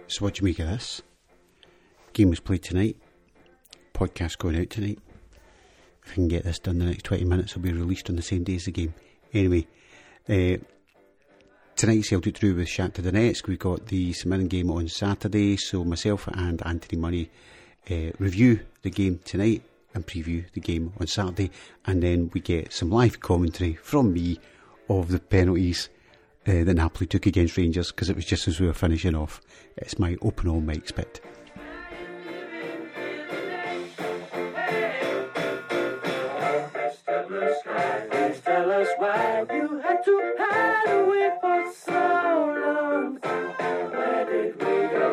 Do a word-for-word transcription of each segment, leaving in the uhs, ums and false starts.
So what do you make of this? Game was played tonight. Podcast going out tonight. If I can get this done in the next twenty minutes, it'll be released on the same day as the game. Anyway, uh, tonight's held it through with Shakhtar Donetsk. We've got the St Mirren game on Saturday, so myself and Anthony Murray uh, review the game tonight and preview the game on Saturday, and then we get some live commentary from me of the penalties uh, that Napoli took against Rangers, because it was just as we were finishing off. It's my open all mic spit. Tell us why you had to hide away for so long. Where did we go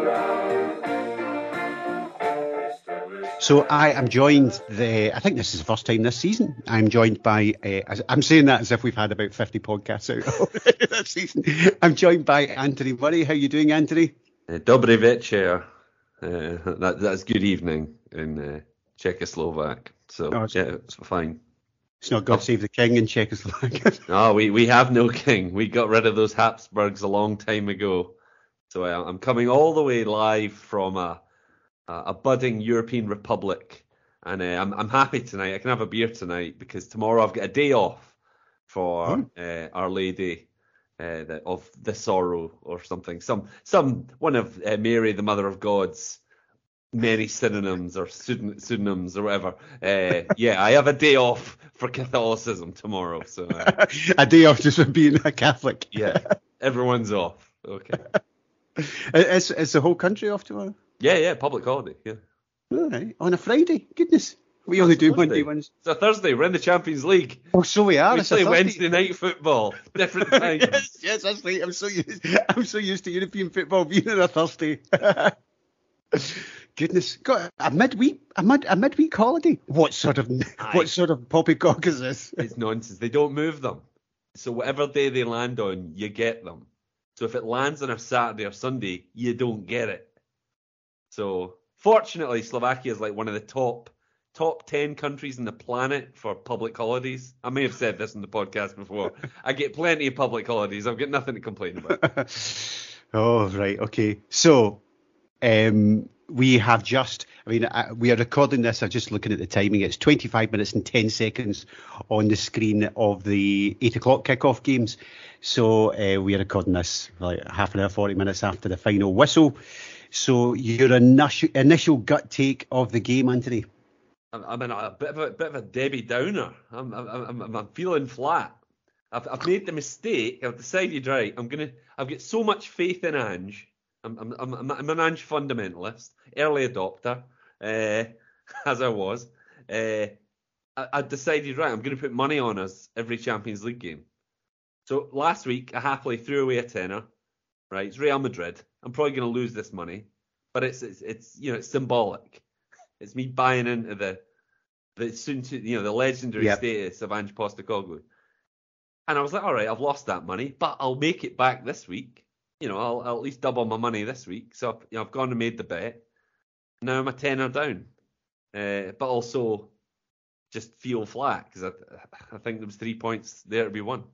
wrong? So I am joined, the, I think this is the first time this season, I'm joined by, uh, I'm saying that as if we've had about fifty podcasts out already this season. I'm joined by Anthony Murray. How are you doing, Anthony? Uh, Dobry večer. Uh, that, that's good evening in uh, Czechoslovak. So, Oh, it's- yeah, it's fine. It's not God Save the King in Czechoslovakia. No, we, we have no king. We got rid of those Habsburgs a long time ago. So uh, I'm coming all the way live from a a, a budding European republic, and uh, I'm I'm happy tonight. I can have a beer tonight because tomorrow I've got a day off for Oh. uh, Our Lady uh, the, of the Sorrow or something. Some some one of uh, Mary, the Mother of God's many synonyms or pseudon- pseudonyms or whatever. Uh, yeah, I have a day off for Catholicism tomorrow. So uh, A day off just for being a Catholic. yeah, everyone's off. Okay. Is, is the whole country off tomorrow? Yeah, yeah, public holiday. Yeah. All right. On a Friday? Goodness. We only do Monday Thursday. ones. It's a Thursday. We're in the Champions League. Oh, so we are. We It's a play Thursday. Wednesday night football. Different times. yes, yes, that's right. I'm so used. I'm so used to European football being on a Thursday. Goodness, got a midweek, a mid, a midweek holiday. What sort of, Aye. what sort of poppycock is this? It's nonsense. They don't move them. So whatever day they land on, you get them. So if it lands on a Saturday or Sunday, you don't get it. So fortunately, Slovakia is like one of the top top ten countries in the planet for public holidays. I may have said this in the podcast before. I get plenty of public holidays. I've got nothing to complain about. Oh, right, okay. So, um, we have just, I mean, uh, we are recording this, I'm just looking at the timing, it's twenty-five minutes and ten seconds on the screen of the eight o'clock kickoff games. So, uh, we are recording this like half an hour, forty minutes after the final whistle. So, your initial, initial gut take of the game, Anthony? I'm, I'm in a bit of a bit of a Debbie Downer. I'm I'm I'm, I'm feeling flat. I've I've made the mistake. I've decided right. I'm gonna. I've got so much faith in Ange. I'm I'm I'm, I'm an Ange fundamentalist, early adopter, uh, as I was. Uh, I, I decided right. I'm gonna put money on us every Champions League game. So last week I happily threw away a tenner. Right, it's Real Madrid. I'm probably gonna lose this money, but it's it's, it's you know it's symbolic. It's me buying into the the soon to you know the legendary Yep. status of Ange Postecoglou. And I was like, all right, I've lost that money, but I'll make it back this week. You know, I'll, I'll at least double my money this week. So I've, you know, I've gone and made the bet. Now I'm a tenner down, uh, but also just feel flat because I, I think there was three points there to be won.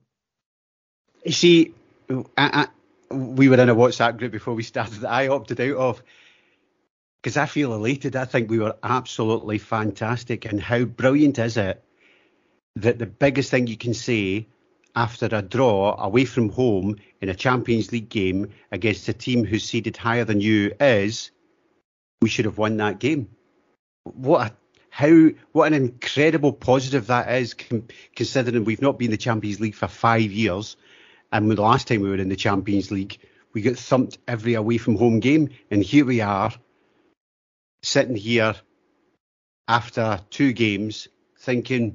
You see, I, I, we were in a WhatsApp group before we started that I opted out of, because I feel elated. I think we were absolutely fantastic. And how brilliant is it that the biggest thing you can say after a draw away from home in a Champions League game against a team who's seeded higher than you is, we should have won that game. What a, how what an incredible positive that is, con- considering we've not been in the Champions League for five years, and when the last time we were in the Champions League, we got thumped every away from home game, and here we are, sitting here after two games, thinking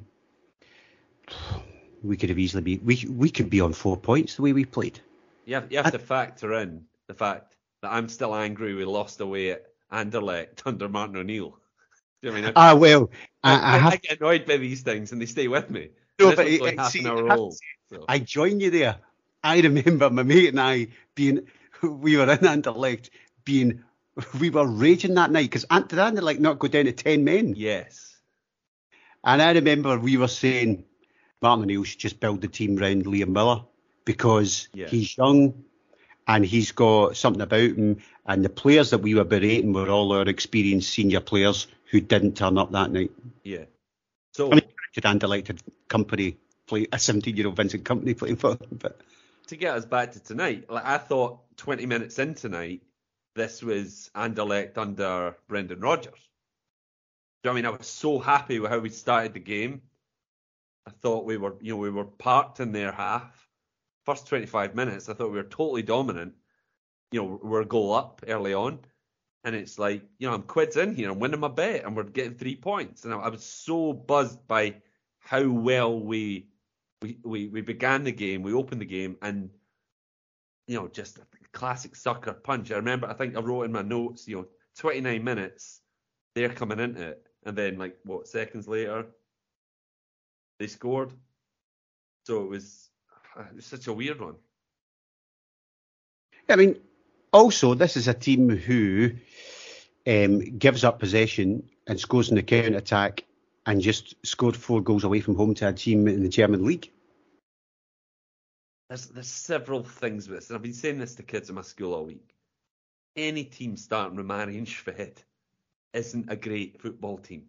we could have easily be we we could be on four points the way we played. You have, you have to factor in the fact that I'm still angry we lost away at Anderlecht under Martin O'Neill. Do you know what I mean? Ah, well, I, I, I have I get annoyed by these things and they stay with me. No, This but was it- like it- half see, an I hour have to old. say, So. I join you there. I remember my mate and I being, we were in Anderlecht, being, we were raging that night because did Anderlecht not go down to ten men? Yes. And I remember we were saying Martin O'Neill should just build the team round Liam Miller because Yeah. he's young and he's got something about him. And the players that we were berating were all our experienced senior players who didn't turn up that night. Yeah. So I mean, Anderlecht had Company play a seventeen-year-old Vincent Company playing for them, but to get us back to tonight, like I thought twenty minutes in tonight, this was Anderlecht under Brendan Rodgers. Do you know what I mean? I was so happy with how we started the game. I thought we were, you know, we were parked in their half. First twenty-five minutes, I thought we were totally dominant. You know, we're a goal up early on. And it's like, you know, I'm quids in here, I'm winning my bet, and we're getting three points. And I, I was so buzzed by how well we, we we we began the game, we opened the game, and, you know, just a classic sucker punch. I remember, I think I wrote in my notes, you know, twenty-nine minutes, they're coming into it. And then, like, what, seconds later, they scored. So it was, it was such a weird one. I mean, also, this is a team who um, gives up possession and scores in the counter-attack and just scored four goals away from home to a team in the German league. There's, there's several things with this, and I've been saying this to kids in my school all week. Any team starting with Marian Shved isn't a great football team.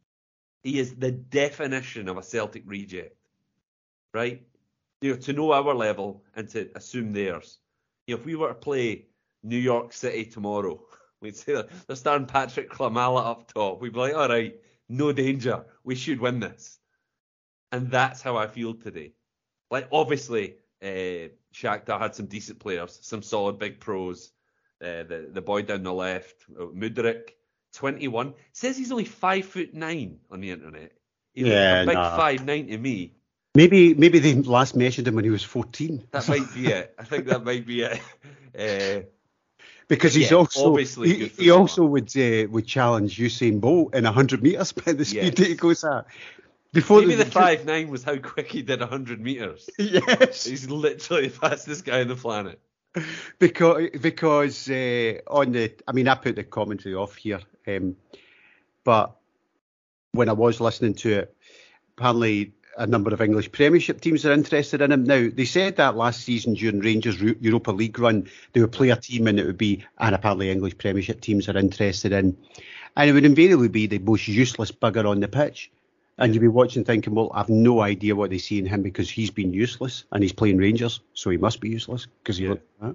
He is the definition of a Celtic reject, right? You know, to know our level and to assume theirs. You know, if we were to play New York City tomorrow, we'd say they're starting Patrick Klamala up top. We'd be like, all right, no danger. We should win this. And that's how I feel today. Like, obviously, uh, Shakhtar had some decent players, some solid big pros. Uh, the, the boy down the left, Mudryk, twenty-one. Says he's only five foot nine on the internet. He's yeah, a big nah. five nine to me. Maybe maybe they last measured him when he was fourteen. That might be it. I think that might be it. Uh, because he's yeah, also obviously he, he also would uh, would challenge Usain Bolt in a hundred meters by the speed yes. that he goes at. Before maybe the, the five nine was how quick he did a hundred meters. Yes, he's literally the fastest guy on the planet. Because because uh, on the I mean I put the commentary off here, um, but when I was listening to it, apparently a number of English Premiership teams are interested in him. Now, they said that last season during Rangers' Europa League run, they would play a team and it would be, and apparently English Premiership teams are interested in, and it would invariably be the most useless bugger on the pitch. And you'd be watching thinking, well, I've no idea what they see in him because he's been useless and he's playing Rangers, so he must be useless because he yeah. looked like that.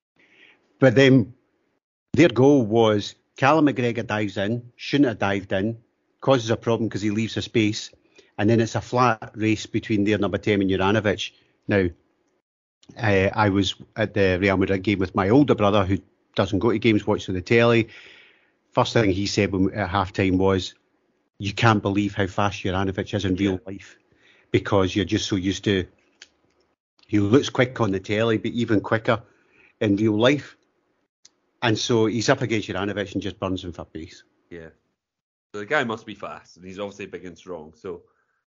But then their goal was Callum McGregor dives in, shouldn't have dived in, causes a problem because he leaves a space. And then it's a flat race between their number ten and Juranovic. Now, uh, I was at the Real Madrid game with my older brother who doesn't go to games, watches on the telly. First thing he said when, at half-time was, you can't believe how fast Juranovic is in real yeah. life because you're just so used to, he looks quick on the telly, but even quicker in real life. And so he's up against Juranovic and just burns him for pace. Yeah. So the guy must be fast, and he's obviously big and strong, so...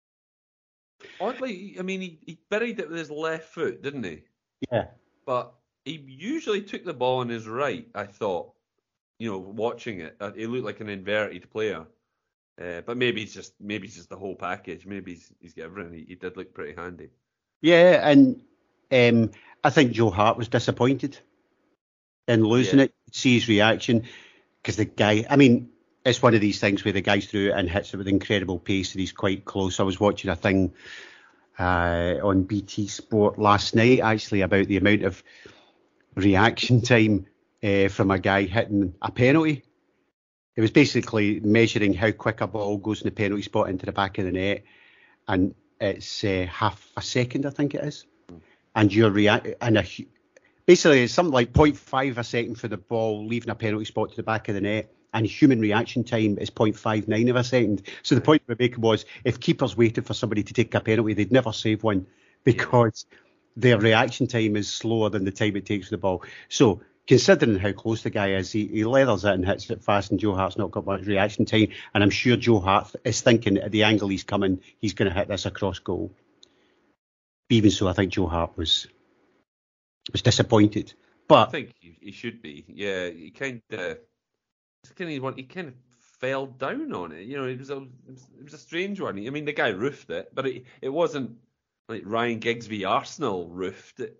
Oddly, I mean, he, he buried it with his left foot, didn't he? Yeah. But he usually took the ball on his right, I thought. You know, watching it. He looked like an inverted player. Uh, but maybe it's just maybe it's just the whole package. Maybe he's, he's got everything. He, he did look pretty handy. Yeah, and um, I think Joe Hart was disappointed in losing yeah. it. See his reaction. Because the guy, I mean... It's one of these things where the guy's through it and hits it with incredible pace and he's quite close. I was watching a thing uh, on B T Sport last night, actually, about the amount of reaction time uh, from a guy hitting a penalty. It was basically measuring how quick a ball goes in the penalty spot into the back of the net. And it's uh, half a second, I think it is. And you're react and a, basically it's something like zero point five a second for the ball leaving a penalty spot to the back of the net. And human reaction time is zero point five nine of a second. So the point we're making was, if keepers waited for somebody to take a penalty, they'd never save one because their reaction time is slower than the time it takes for the ball. So considering how close the guy is, he, he leathers it and hits it fast, and Joe Hart's not got much reaction time. And I'm sure Joe Hart is thinking at the angle he's coming, he's going to hit this across goal. Even so, I think Joe Hart was was disappointed. But I think he, he should be. Yeah, he kind of... Kind of, he kind of fell down on it. You know, it was a it was a strange one. I mean, the guy roofed it, but it, it wasn't like Ryan Giggs v Arsenal roofed it.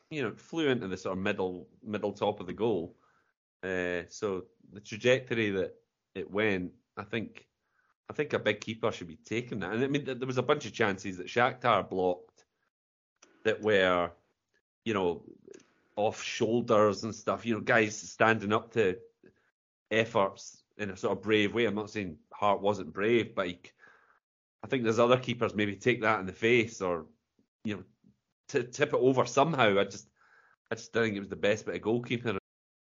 you know, flew into the sort of middle middle top of the goal. Uh, so the trajectory that it went, I think, I think a big keeper should be taking that. And I mean, there was a bunch of chances that Shakhtar blocked that were, you know, off shoulders and stuff. You know, guys standing up to efforts in a sort of brave way. I'm not saying Hart wasn't brave, but he, I think there's other keepers maybe take that in the face or, you know, t- tip it over somehow. I just, I just don't think it was the best bit of goalkeeping.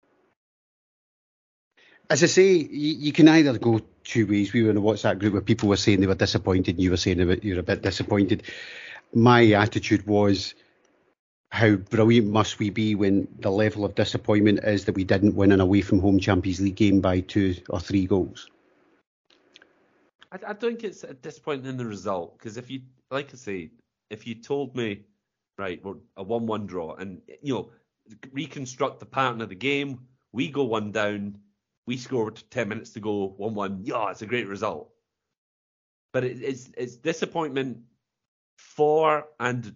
As I say, you, you can either go two ways. We were in a WhatsApp group where people were saying they were disappointed and you were saying you were a bit disappointed. My attitude was, how brilliant must we be when the level of disappointment is that we didn't win an away from home Champions League game by two or three goals? I, I don't think it's disappointing in the result, because if you, like I say, if you told me, right, we're a one one draw and, you know, reconstruct the pattern of the game, we go one down, we scored ten minutes to go, one one. Yeah, it's a great result. But it, it's it's disappointment for and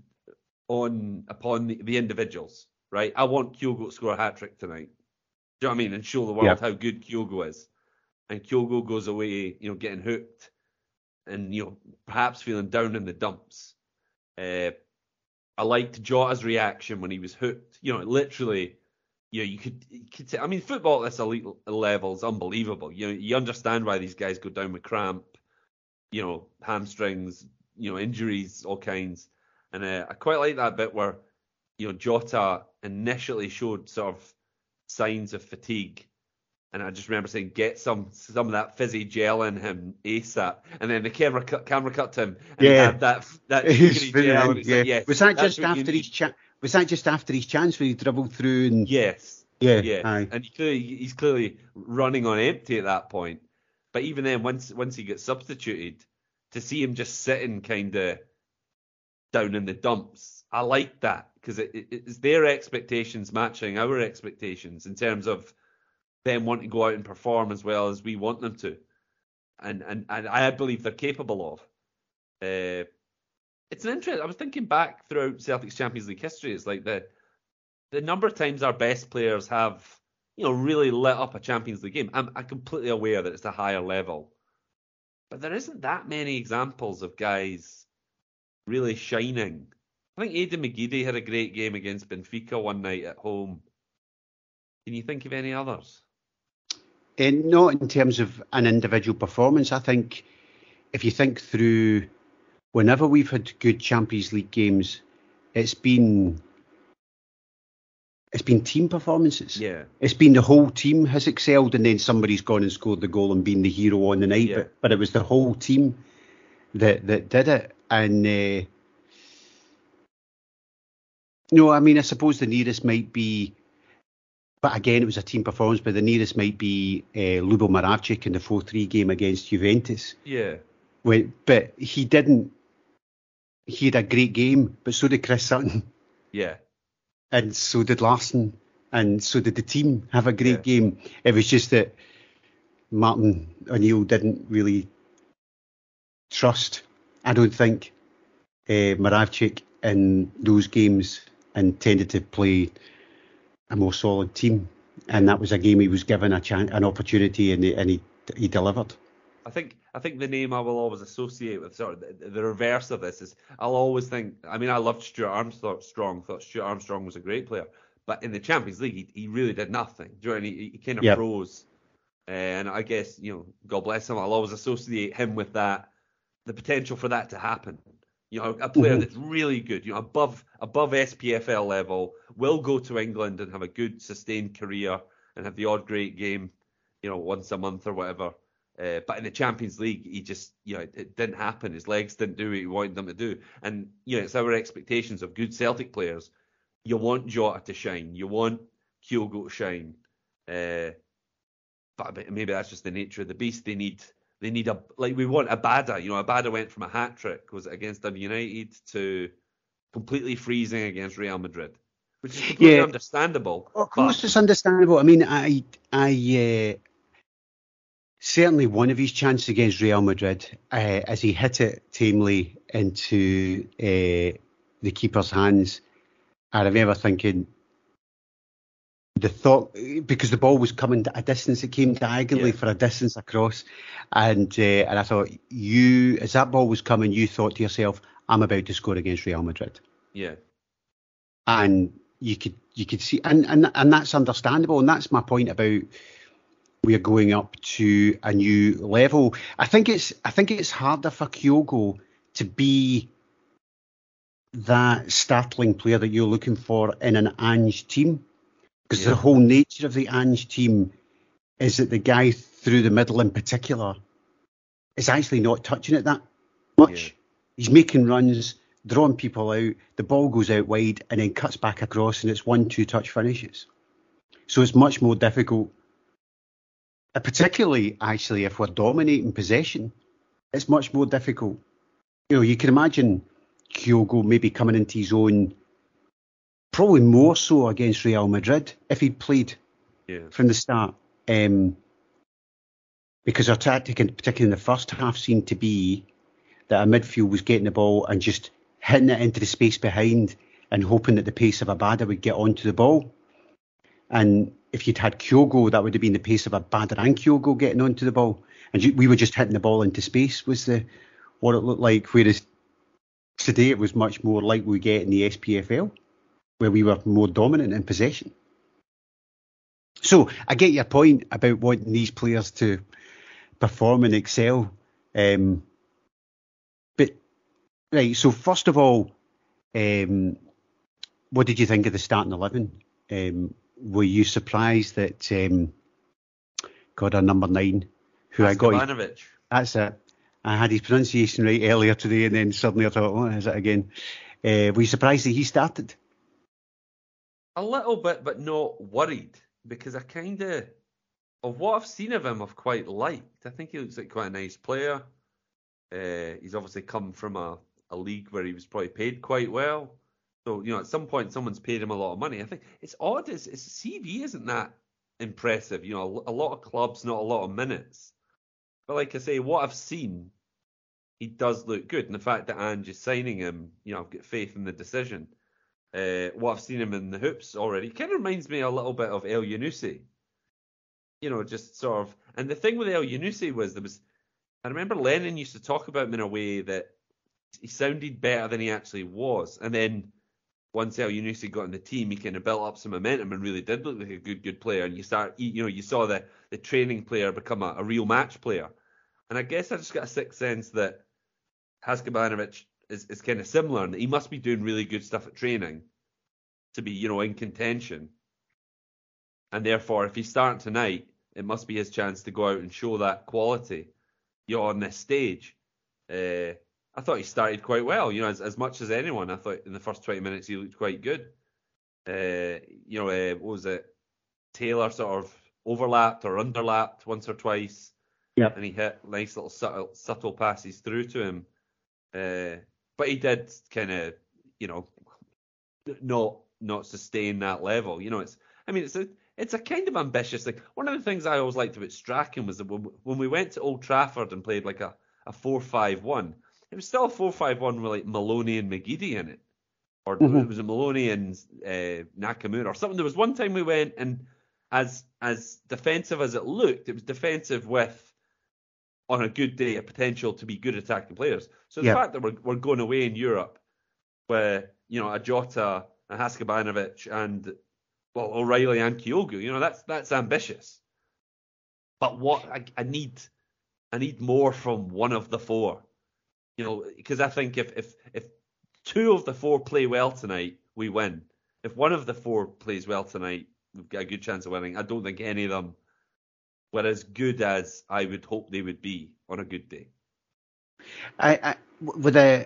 on upon the, the individuals, right? I want Kyogo to score a hat trick tonight. Do you know what I mean? And show the world yeah. how good Kyogo is. And Kyogo goes away, you know, getting hooked, and you know, perhaps feeling down in the dumps. Uh, I liked Jota's reaction when he was hooked. You know, literally. You know, you could, you could say, I mean, football at this elite level is unbelievable. You know, you understand why these guys go down with cramp, you know, hamstrings, you know, injuries, all kinds. And uh, I quite like that bit where, you know, Jota initially showed sort of signs of fatigue. And I just remember saying, get some some of that fizzy gel in him ASAP. And then the camera cut, camera cut to him, and yeah. he had that that sugary gel. And yeah. like, yes, was that just after his chance? Was that just after his chance where he dribbled through? And yes. Yeah. Yeah. Aye. And he clearly, he's clearly running on empty at that point. But even then, once once he gets substituted, to see him just sitting kind of down in the dumps, I like that, because it, it, it's their expectations matching our expectations in terms of them wanting to go out and perform as well as we want them to. And and, and I believe they're capable of. Uh, It's an interest. I was thinking back throughout Celtic's Champions League history. It's like the the number of times our best players have, you know, really lit up a Champions League game. I'm, I'm completely aware that it's a higher level, but there isn't that many examples of guys really shining. I think Aidan McGeady had a great game against Benfica one night at home. Can you think of any others? And not in terms of an individual performance. I think if you think through, whenever we've had good Champions League games, it's been it's been team performances. Yeah. It's been the whole team has excelled, and then somebody's gone and scored the goal and been the hero on the night. Yeah. But, but it was the whole team that that did it. And uh, no, I mean, I suppose the nearest might be, but again, it was a team performance. But the nearest might be uh, Lubo Moravcik in the four three game against Juventus. Yeah. When, but he didn't. He had a great game, but so did Chris Sutton. Yeah. And so did Larson. And so did the team have a great Yeah. game. It was just that Martin O'Neill didn't really trust, I don't think, uh, Moravcik in those games, and tended to play a more solid team. And that was a game he was given a chance, an opportunity, and he, and he, he delivered. I think I think the name I will always associate with sort of the, the reverse of this is I'll always think. I mean, I loved Stuart Armstrong. Thought Stuart Armstrong was a great player, but in the Champions League, he, he really did nothing. Do you know what I mean? He, he kind of Yep. froze. And I guess, you know, God bless him. I'll always associate him with that, the potential for that to happen. You know, a player Mhm. that's really good, you know, above above S P F L level, will go to England and have a good sustained career and have the odd great game, you know, once a month or whatever. Uh, but in the Champions League, he just, you know, it, it didn't happen. His legs didn't do what he wanted them to do. And, you know, it's our expectations of good Celtic players. You want Jota to shine. You want Kyogo to shine. Uh, but maybe that's just the nature of the beast. They need, they need a, like we want Abada. You know, Abada went from a hat trick, was it against Dundee United, to completely freezing against Real Madrid, which is completely Yeah. understandable. Of course, but- it's understandable. I mean, I, I, uh, certainly one of his chances against Real Madrid, uh, as he hit it tamely into uh, the keeper's hands, I remember thinking, the thought, because the ball was coming a distance, it came diagonally Yeah. for a distance across, and uh, and I thought, you, as that ball was coming, you thought to yourself, I'm about to score against Real Madrid. Yeah. And you could you could see, and, and, and that's understandable, and that's my point about we're going up to a new level. I think it's I think it's harder for Kyogo to be that startling player that you're looking for in an Ange team. Because Yeah. the whole nature of the Ange team is that the guy through the middle in particular is actually not touching it that much. Yeah. He's making runs, drawing people out, the ball goes out wide and then cuts back across, and it's one, two touch finishes. So it's much more difficult, uh, particularly actually if we're dominating possession, it's much more difficult. You know, you can imagine Kyogo maybe coming into his own, probably more so against Real Madrid if he'd played Yeah. from the start. Um, because our tactic, in particularly in the first half, seemed to be that our midfield was getting the ball and just hitting it into the space behind and hoping that the pace of Abada would get onto the ball. And if you'd had Kyogo, that would have been the pace of Abada and Kyogo getting onto the ball. And you, we were just hitting the ball into space was the what it looked like. Whereas today it was much more like we get in the S P F L, where we were more dominant in possession. So I get your point about wanting these players to perform and excel. Um, but, right, so first of all, um, what did you think of the starting eleven? Um, were you surprised that, um, God, our number nine, who I got... his- Haskabanovic. That's it. I had his pronunciation right earlier today, and then suddenly I thought, oh, is it again? Uh, were you surprised that he started? A little bit, but not worried, because I kind of, of what I've seen of him, I've quite liked. I think he looks like quite a nice player. Uh, he's obviously come from a, a league where he was probably paid quite well. So, you know, at some point, someone's paid him a lot of money. I think it's odd, his, his C V isn't that impressive. You know, a, a lot of clubs, not a lot of minutes. But like I say, what I've seen, he does look good. And the fact that Ange is signing him, you know, I've got faith in the decision. Uh, what I've seen him in the hoops already kind of reminds me a little bit of El Yunusi. You know, just sort of. And the thing with El Yunusi was there was, I remember Lennon used to talk about him in a way that he sounded better than he actually was. And then once El Yunusi got in the team, he kind of built up some momentum and really did look like a good, good player. And you start, you know, you saw the the training player become a, a real match player. And I guess I just got a sixth sense that Haskabanovic is, is kind of similar, and that he must be doing really good stuff at training to be, you know, in contention. And therefore, if he's starting tonight, it must be his chance to go out and show that quality, you know, on this stage. Uh, I thought he started quite well, you know, as, as much as anyone. I thought in the first twenty minutes he looked quite good. Uh, you know, uh, what was it? Taylor sort of overlapped or underlapped once or twice. Yeah. And he hit nice little subtle, subtle passes through to him. Uh, but he did kind of, you know, not not sustain that level. You know, it's, I mean, it's a it's a kind of ambitious thing. One of the things I always liked about Strachan was that when, when we went to Old Trafford and played like a, a four five one, it was still a four five one with like Maloney and McGeady in it. Or Mhm. it was a Maloney and uh, Nakamura or something. There was one time we went, and as as defensive as it looked, it was defensive with, on a good day, a potential to be good attacking players. So the Yeah. fact that we're we're going away in Europe where, you know, a Jota, a Haskabanovic, and, well, O'Reilly and Kyogo, you know, that's that's ambitious. But what I, I need, I need more from one of the four, you know, because I think if if if two of the four play well tonight, we win. If one of the four plays well tonight, we've got a good chance of winning. I don't think any of them were as good as I would hope they would be on a good day. I, I with a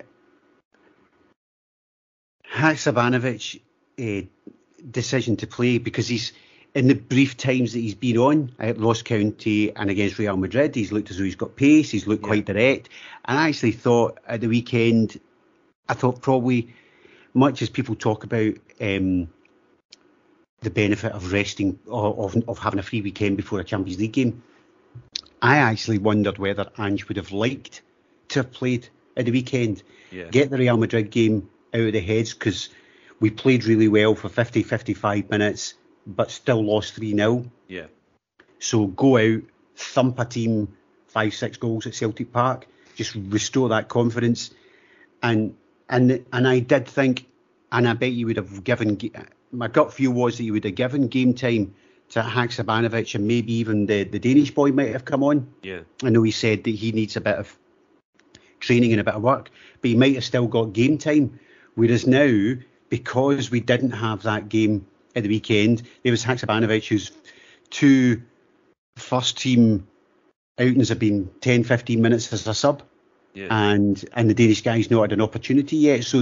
Haksabanovic uh, decision to play, because he's in the brief times that he's been on at Ross County and against Real Madrid, he's looked as though he's got pace, he's looked Yeah. quite direct. And I actually thought at the weekend, I thought probably, much as people talk about um, the benefit of resting, or of, of having a free weekend before a Champions League game, I actually wondered whether Ange would have liked to have played at the weekend, Yeah. get the Real Madrid game out of the heads, because we played really well for fifty, fifty-five minutes, but still lost three nil. Yeah. So go out, thump a team, five, six goals at Celtic Park, just restore that confidence. And and and I did think, and I bet you would have given, my gut feel was that you would have given game time to Haksabanovic, and maybe even the, the Danish boy might have come on. Yeah. I know he said that he needs a bit of training and a bit of work, but he might have still got game time. Whereas now, because we didn't have that game at the weekend, there was Haksabanovic, whose two first team outings have been ten, fifteen minutes as a sub. Yeah. And and the Danish guy's not had an opportunity yet. So,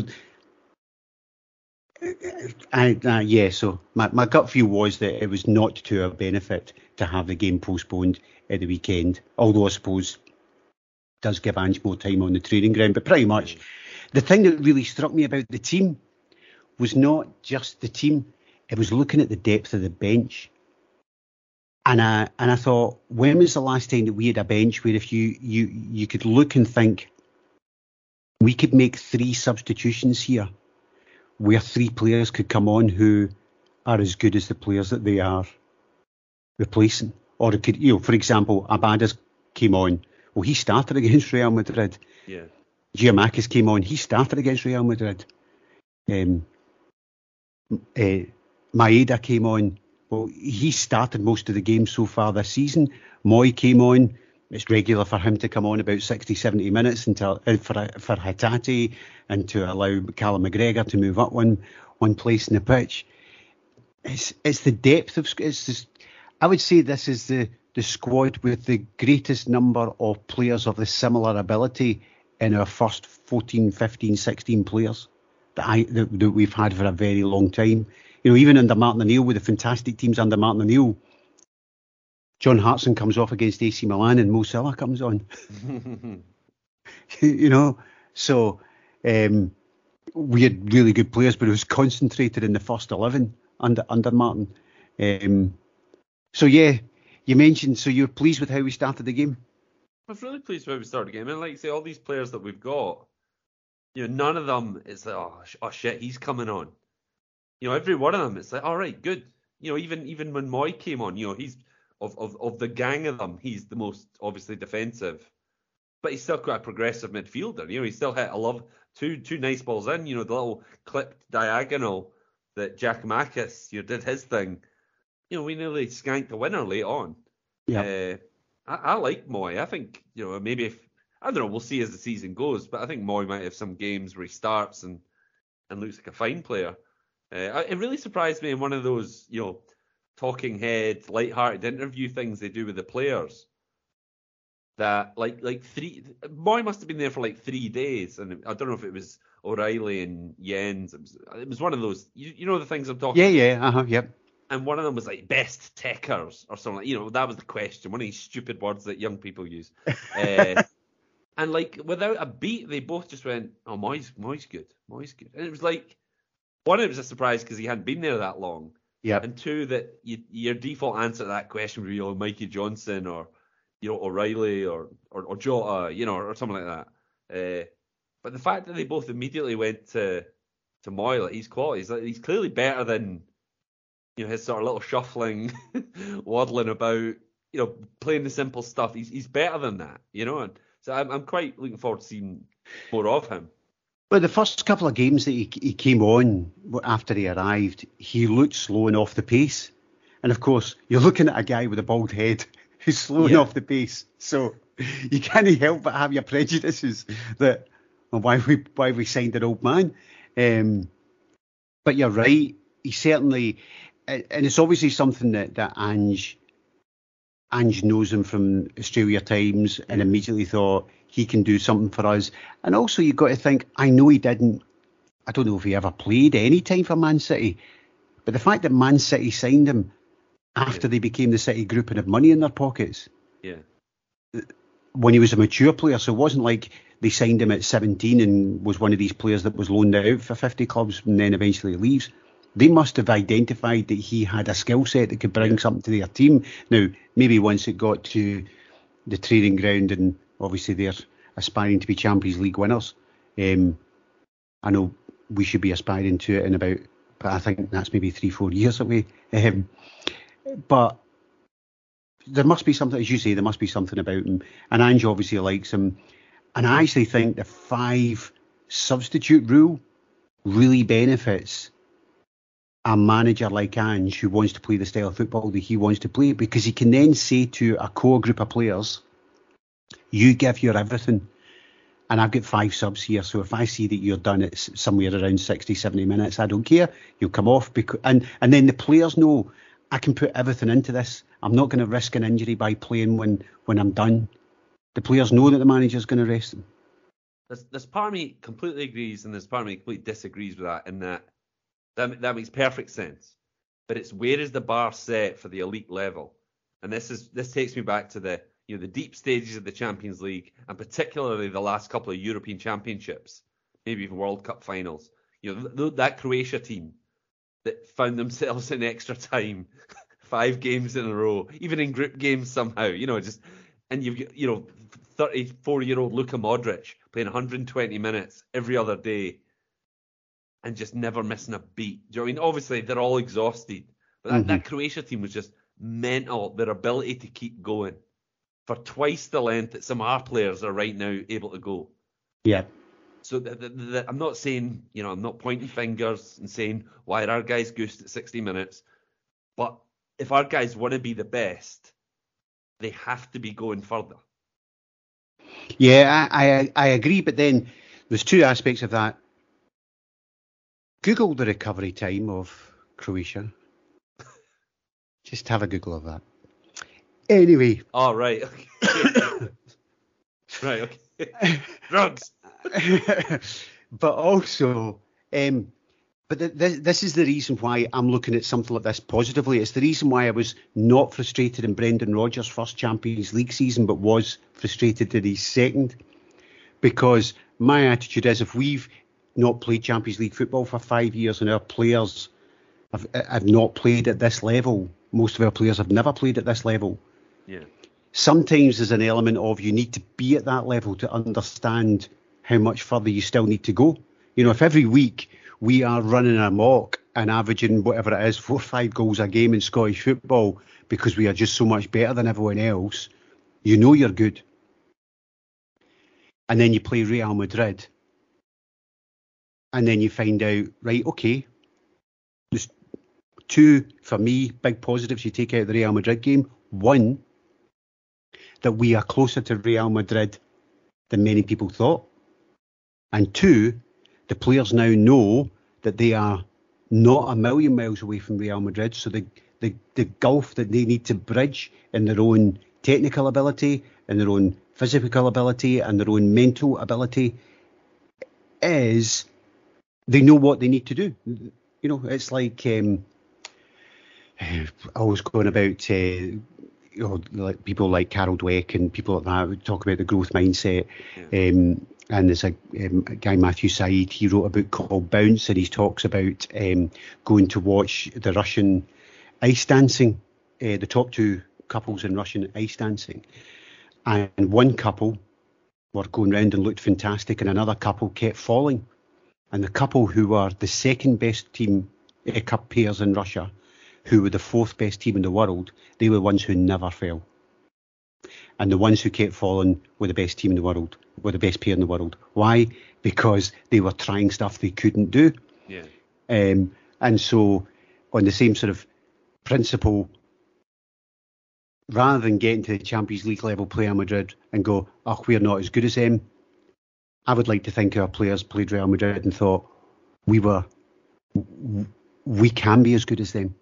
I, uh, yeah, so my, my gut feel was that it was not to our benefit to have the game postponed at the weekend. Although I suppose it does give Ange more time on the training ground. But pretty much, the thing that really struck me about the team was not just the team. It was looking at the depth of the bench. And I and I thought, when was the last time that we had a bench where if you you you could look and think, we could make three substitutions here, where three players could come on who are as good as the players that they are replacing, or it could, you know, for example, Abadas came on. Well, he started against Real Madrid. Yeah. Giamakis came on. He started against Real Madrid. Um, uh, Maeda came on. Well, he started most of the games so far this season. Moy came on. It's regular for him to come on about sixty, seventy minutes until, uh, for for Hatate, and to allow Callum McGregor to move up one one place in the pitch. It's it's the depth of it's this, I would say this is the, the squad with the greatest number of players of the similar ability in our first fourteen, fifteen, sixteen players that I that, that we've had for a very long time. You know, even under Martin O'Neill, with the fantastic teams under Martin O'Neill, John Hartson comes off against A C Milan and Mo Salah comes on. You know, so um, we had really good players, but it was concentrated in the first eleven under under Martin. Um, so yeah, you mentioned, so you're pleased with how we started the game? I was really pleased with how we started the game. And like you say, all these players that we've got, you know, none of them is like, oh, sh- oh shit, he's coming on. You know, every one of them, it's like, all right, good. You know, even even when Moy came on, you know, he's of, of, of the gang of them, he's the most obviously defensive, but he's still quite a progressive midfielder. You know, he still hit a love two two nice balls in. You know, the little clipped diagonal that Giacomakis, you know, did his thing. You know, we nearly skanked the winner late on. Yeah, uh, I, I like Moy. I think, you know, maybe if I don't know, we'll see as the season goes, but I think Moy might have some games where he starts and and looks like a fine player. Uh, it really surprised me in one of those, you know, talking head, light-hearted interview things they do with the players. That like like three, Moy must have been there for like three days, and I don't know if it was O'Reilly and Jens. It was, it was one of those, you, you know, the things I'm talking. Yeah, yeah, uh huh, yep. And one of them was like best techers or something. Like, you know, that was the question. One of these stupid words that young people use. uh, and like without a beat, they both just went, "Oh, Moy's Moy's good, Moy's good," and it was like. One, it was a surprise because he hadn't been there that long. Yeah. And two, that you, your default answer to that question would be, oh, Mikey Johnson or, you know, O'Reilly or, or, or Jota, you know, or something like that. Uh, but the fact that they both immediately went to to Moy, like, he's quality. He's, like, he's clearly better than, you know, his sort of little shuffling, waddling about, you know, playing the simple stuff. He's he's better than that, you know. And so I'm I'm quite looking forward to seeing more of him. Well, the first couple of games that he, he came on after he arrived, he looked slow and off the pace. And of course, you're looking at a guy with a bald head who's slowing yeah. off the pace. So you can't help but have your prejudices that, well, why we why we signed an old man. Um, but you're right. He certainly, and it's obviously something that, that Ange, Ange knows him from Australia Times and immediately thought, he can do something for us. And also you've got to think, I know he didn't, I don't know if he ever played any time for Man City, but the fact that Man City signed him after yeah. they became the City group and had money in their pockets, yeah, when he was a mature player, so it wasn't like they signed him at seventeen and was one of these players that was loaned out for fifty clubs and then eventually leaves. They must have identified that he had a skill set that could bring yeah. something to their team. Now, maybe once it got to the training ground and obviously they're aspiring to be Champions League winners. Um, I know we should be aspiring to it in about, but I think that's maybe three, four years away. Um, but there must be something, as you say, there must be something about him. And Ange obviously likes him. And I actually think the five substitute rule really benefits a manager like Ange who wants to play the style of football that he wants to play, because he can then say to a core group of players, you give your everything. And I've got five subs here, so if I see that you're done at somewhere around sixty, seventy minutes, I don't care. You'll come off. Because, and, and then the players know, I can put everything into this. I'm not going to risk an injury by playing when, when I'm done. The players know that the manager's going to rest them. There's, there's part of me completely agrees, and there's part of me completely disagrees with that, in that, that that makes perfect sense. But it's, where is the bar set for the elite level? And this is this takes me back to the you know the deep stages of the Champions League, and particularly the last couple of European Championships, maybe even World Cup finals. You know th- that Croatia team that found themselves in extra time, five games in a row, even in group games somehow. You know, just and you've got, you know, thirty-four-year-old Luka Modric playing one hundred twenty minutes every other day, and just never missing a beat. Do you know what I mean? Obviously, they're all exhausted, but that, mm-hmm. that Croatia team was just mental. Their ability to keep going for twice the length that some of our players are right now able to go. Yeah. So the, the, the, I'm not saying, you know, I'm not pointing fingers and saying why are our guys goosed at sixty minutes, but if our guys want to be the best, they have to be going further. Yeah, I, I I agree, but then there's two aspects of that. Google the recovery time of Croatia. Just have a Google of that. Anyway. Oh, right. Okay. right, okay. Drugs. But also, um, but th- th- this is the reason why I'm looking at something like this positively. It's the reason why I was not frustrated in Brendan Rodgers' first Champions League season, but was frustrated in his second. Because my attitude is, if we've not played Champions League football for five years and our players have, have not played at this level, most of our players have never played at this level. Yeah. Sometimes there's an element of you need to be at that level to understand how much further you still need to go. You know, if every week we are running amok and averaging whatever it is, four or five goals a game in Scottish football because we are just so much better than everyone else, you know you're good. And then you play Real Madrid. And then you find out, right, okay, there's two, for me, big positives you take out of the Real Madrid game. One, that we are closer to Real Madrid than many people thought. And two, the players now know that they are not a million miles away from Real Madrid. So the, the, the gulf that they need to bridge in their own technical ability, in their own physical ability, and their own mental ability is they know what they need to do. You know, it's like um, I was going about, uh, you know, like people like Carol Dweck and people like that would talk about the growth mindset. Yeah. Um, and there's a, um, a guy, Matthew Said, he wrote a book called Bounce, and he talks about um, going to watch the Russian ice dancing, uh, the top two couples in Russian ice dancing. And one couple were going round and looked fantastic, and another couple kept falling. And the couple who were the second best team, uh, cup pairs in Russia, who were the fourth best team in the world, they were the ones who never fell. And the ones who kept falling were the best team in the world, were the best pair in the world. Why? Because they were trying stuff they couldn't do. Yeah. Um, and so, on the same sort of principle, rather than getting to the Champions League level, play Real Madrid and go, oh, we're not as good as them, I would like to think our players played Real Madrid and thought, we were, we can be as good as them.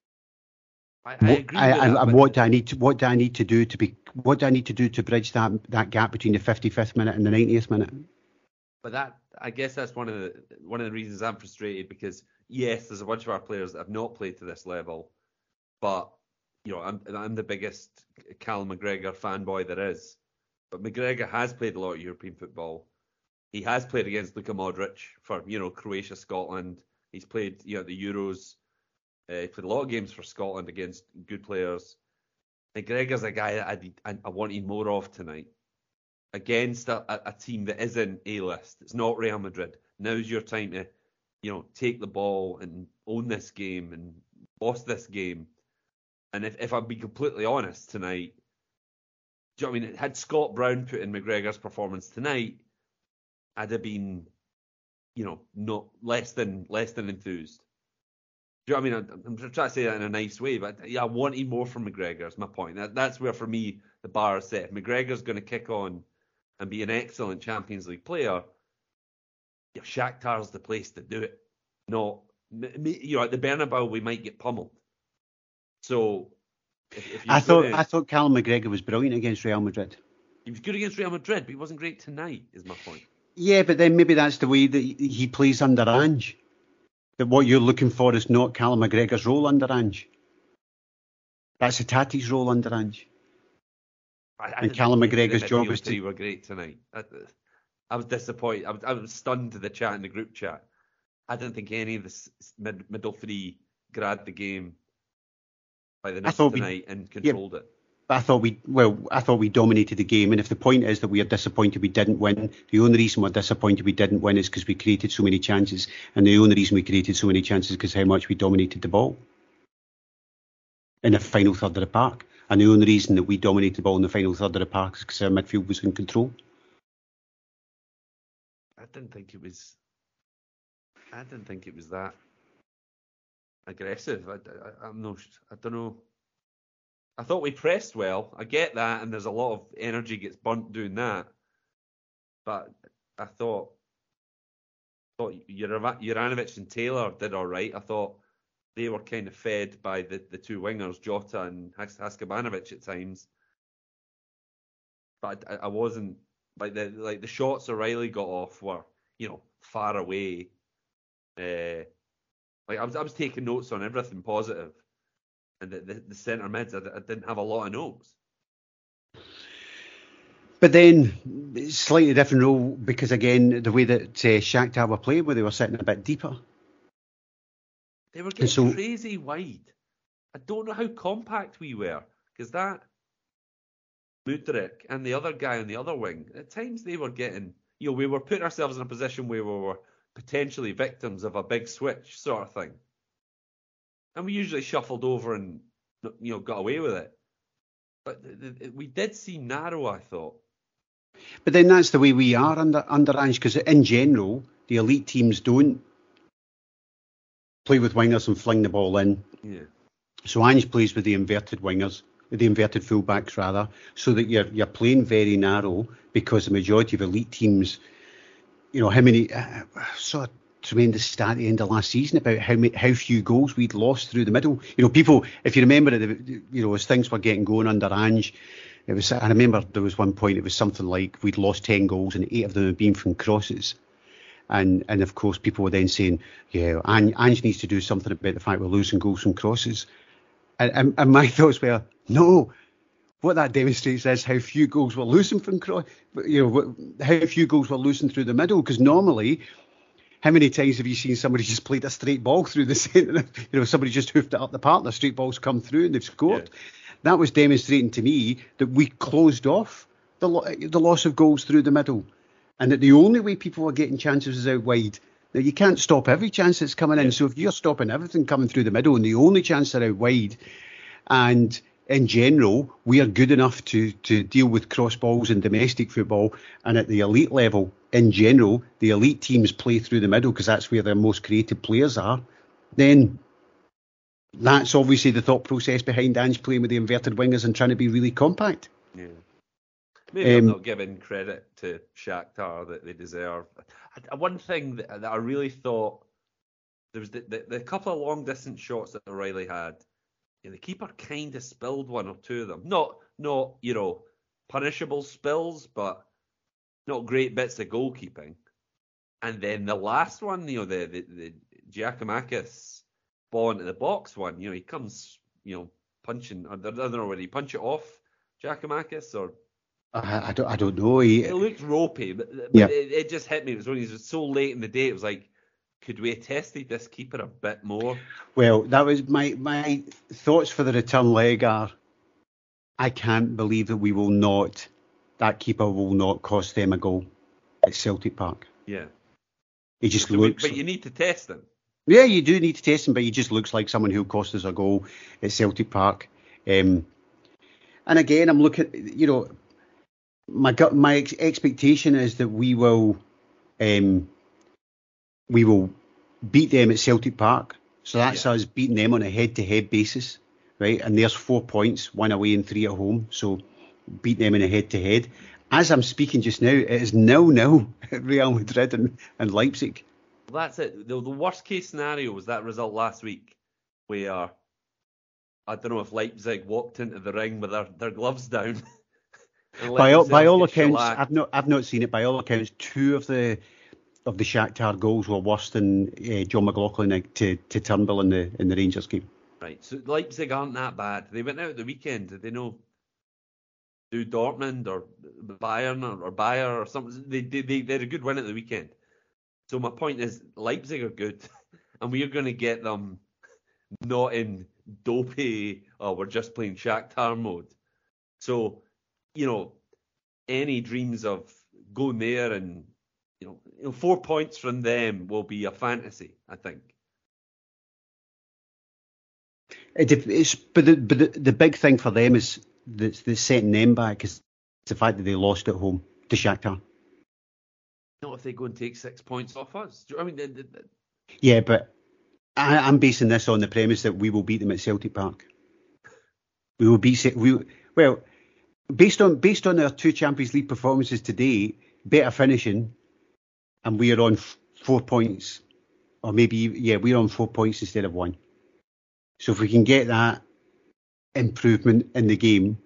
I, I agree. I, with and, that, and what do I need to what do I need to do to be what do I need to do to bridge that that gap between the fifty-fifth minute and the ninetieth minute? But that, I guess, that's one of the one of the reasons I'm frustrated, because yes, there's a bunch of our players that have not played to this level, but you know, I'm I'm the biggest Callum McGregor fanboy there is. But McGregor has played a lot of European football. He has played against Luka Modric for, you know, Croatia, Scotland. He's played, you know, the Euros. Uh, he played a lot of games for Scotland against good players. McGregor's a guy that I, I wanted more of tonight. Against a, a team that isn't A-list. It's not Real Madrid. Now's your time to you know, take the ball and own this game and lost this game. And if, if I'd be completely honest tonight, do you know what I mean? Had Scott Brown put in McGregor's performance tonight, I'd have been, you know, not less than less than enthused. Do you know what I mean? I'm, I'm trying to say that in a nice way, but yeah, I wanted more from McGregor. Is my point. That, that's where for me the bar is set. If McGregor's going to kick on and be an excellent Champions League player, you know, Shakhtar's the place to do it. Not, you know, at the Bernabeu we might get pummeled. So, if, if I thought gonna, I thought Callum McGregor was brilliant against Real Madrid. He was good against Real Madrid, but he wasn't great tonight. Is my point. Yeah, but then maybe that's the way that he plays under Ange. That what you're looking for is not Callum McGregor's role under Ange. That's Hatate's role under Ange. I, I and Callum McGregor's job is to. to. Were great tonight. I, I was disappointed. I was, I was stunned to the chat in the group chat. I didn't think any of the mid, middle three grabbed the game by the nuts tonight we, and controlled yeah, it. I thought we well, I thought we dominated the game, and if the point is that we are disappointed we didn't win, the only reason we're disappointed we didn't win is because we created so many chances, and the only reason we created so many chances is because how much we dominated the ball in the final third of the park, and the only reason that we dominated the ball in the final third of the park is because our midfield was in control. I didn't think it was. I didn't think it was that aggressive. I, I, I'm no. I don't know. I thought we pressed well. I get that, and there's a lot of energy gets burnt doing that. But I thought, thought Juranovic and Taylor did all right. I thought they were kind of fed by the, the two wingers, Jota and Haskabanovic at times. But I, I wasn't like the like the shots O'Reilly got off were, you know, far away. Uh, like I was I was taking notes on everything positive. And the, the, the centre mids, I, I didn't have a lot of notes. But then, slightly different role, because again, the way that uh, Shakhtar were playing, where they were sitting a bit deeper. They were getting so, crazy wide. I don't know how compact we were, because that Mudryk and the other guy on the other wing, at times they were getting, you know, we were putting ourselves in a position where we were potentially victims of a big switch sort of thing. And we usually shuffled over and, you know, got away with it. But th- th- we did seem narrow, I thought. But then that's the way we are under under Ange, because in general, the elite teams don't play with wingers and fling the ball in. Yeah. So Ange plays with the inverted wingers, with the inverted fullbacks rather, so that you're you're playing very narrow, because the majority of elite teams, you know, how many uh, so. tremendous stat at the end of last season about how many, how few goals we'd lost through the middle. You know, people, if you remember, you know, as things were getting going under Ange, it was. I remember there was one point it was something like we'd lost ten goals and eight of them had been from crosses, and and of course people were then saying, yeah, Ange, Ange needs to do something about the fact we're losing goals from crosses, and and, and my thoughts were, no. What that demonstrates is how few goals we're losing from cross. You know, how few goals we're losing through the middle, because normally. How many times have you seen somebody just played a straight ball through the centre? You know, somebody just hoofed it up the park, the straight balls come through and they've scored. Yeah. That was demonstrating to me that we closed off the lo- the loss of goals through the middle, and that the only way people are getting chances is out wide. Now, you can't stop every chance that's coming in. So if you're stopping everything coming through the middle and the only chance are out wide, and in general, we are good enough to, to deal with cross balls in domestic football, and at the elite level, in general, the elite teams play through the middle because that's where their most creative players are, then that's obviously the thought process behind Ange playing with the inverted wingers and trying to be really compact. Yeah. Maybe Um, I'm not giving credit to Shakhtar that they deserve. One thing that, that I really thought, there was the, the, the couple of long distance shots that O'Reilly had, yeah, the keeper kind of spilled one or two of them. Not, not you know, punishable spills, but not great bits of goalkeeping. And then the last one, you know, the the, the Giacomakis ball into the box one, you know, he comes, you know, punching, I don't know whether he punch it off Giacomakis or... I, I, don't, I don't know. He, it looked ropey, but, but yeah. it, it just hit me. It was when he was so late in the day, it was like, could we have tested this keeper a bit more? Well, that was my my thoughts for the return leg are, I can't believe that we will not, that keeper will not cost them a goal at Celtic Park. Yeah. He just So we- looks. but you need to test him. Yeah, you do need to test him, but he just looks like someone who'll cost us a goal at Celtic Park. Um, and again, I'm looking, you know, my gut, my ex- expectation is that we will, um, we will beat them at Celtic Park. So that's Yeah. us beating them on a head-to-head basis, right? And there's four points, one away and three at home. So beat them in a head-to-head. As I'm speaking just now, it is nil-nil at Real Madrid and, and Leipzig. Well, that's it. The, the worst case scenario was that result last week, where I don't know if Leipzig walked into the ring with their, their gloves down. and let By all, by themselves all get accounts, shellacked. I've not I've not seen it. By all accounts, two of the of the Shakhtar goals were worse than uh, John McLaughlin to, to Turnbull in the in the Rangers game. Right, so Leipzig aren't that bad. They went out at the weekend. Did they know? Do Dortmund or Bayern or, or Bayer or something? They, they they they had a good win at the weekend. So my point is, Leipzig are good, and we are going to get them not in dopey. Oh, we're just playing Shakhtar mode. So, you know, any dreams of going there and you know, you know, four points from them will be a fantasy, I think. It, dep- it's, but the, but the, the big thing for them is that's, that's setting them back is the fact that they lost at home to Shakhtar. Not if they go and take six points off us. Do you know what I mean? The- the- the- Yeah, but I, I'm basing this on the premise that we will beat them at Celtic Park. We will beat Ce- we well based on based on our two Champions League performances today, better finishing, and we are on f- four points, or maybe yeah, we're on four points instead of one. So if we can get that improvement in the game,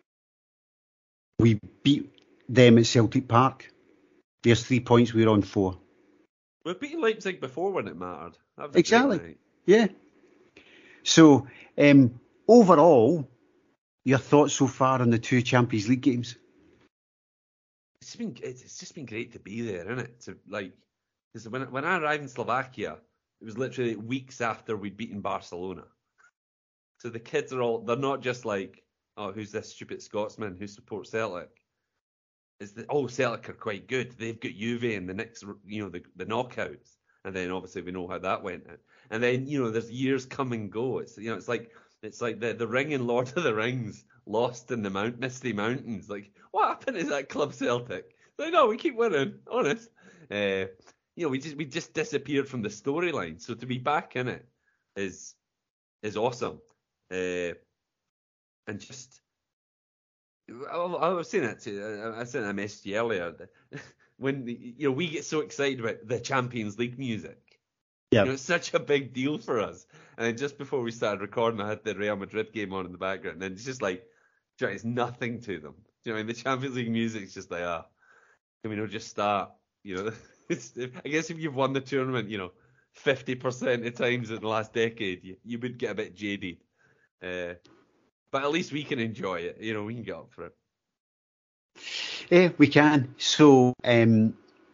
we beat them at Celtic Park. There's three points, we're on four. We've beaten Leipzig before when it mattered. That was a great Exactly. night. Yeah. So um, overall, your thoughts so far on the two Champions League games? It's been it's just been great to be there, isn't it? To like, because when when I arrived in Slovakia, it was literally weeks after we'd beaten Barcelona. So the kids are all, they're not just like, oh, who's this stupid Scotsman who supports Celtic? It's that, oh, Celtic are quite good. They've got Juve in the next, you know, the, the knockouts. And then obviously we know how that went. And then, you know, there's years come and go. It's, you know, it's like, it's like the, the ring in Lord of the Rings, lost in the mount, misty mountains. Like, what happened to that club Celtic? Like, no, we keep winning, honest. Uh, you know, we just, we just disappeared from the storyline. So to be back in it is, is awesome. Uh, and just, I, I was saying that to, I sent a message to you earlier. When you know we get so excited about the Champions League music, Yeah. you know, it's such a big deal for us. And then just before we started recording, I had the Real Madrid game on in the background, and it's just like, do you know, it's nothing to them. Do you know what I mean? The Champions League music is just like, ah, can we not just start? You know, it's, I guess if you've won the tournament, you know, fifty percent of times in the last decade, you, you would get a bit jaded. Uh, but at least we can enjoy it. You know, we can get up for it. Yeah, we can. So um,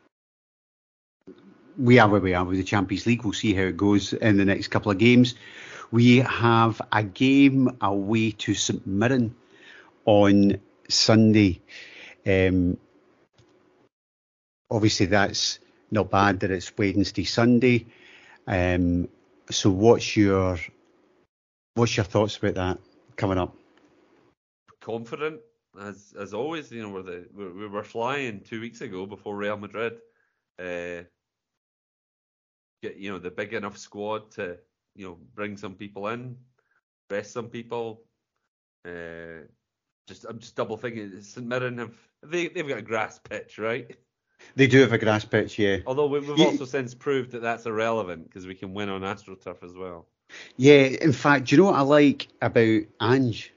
we are where we are with the Champions League. We'll see how it goes in the next couple of games. We have a game away to St Mirren on Sunday. Um, obviously, that's not bad that it's Wednesday, Sunday. Um, so, what's your what's your thoughts about that coming up? Confident as as always. You know, we're the we we were flying two weeks ago before Real Madrid. Uh, get you know the big enough squad to you know bring some people in, rest some people. Uh, just I'm just double thinking. St Mirren have they they've got a grass pitch, right? They do have a grass pitch, yeah. Although we, we've You- also since proved that that's irrelevant because we can win on AstroTurf as well. Yeah, in fact, do you know what I like about Ange?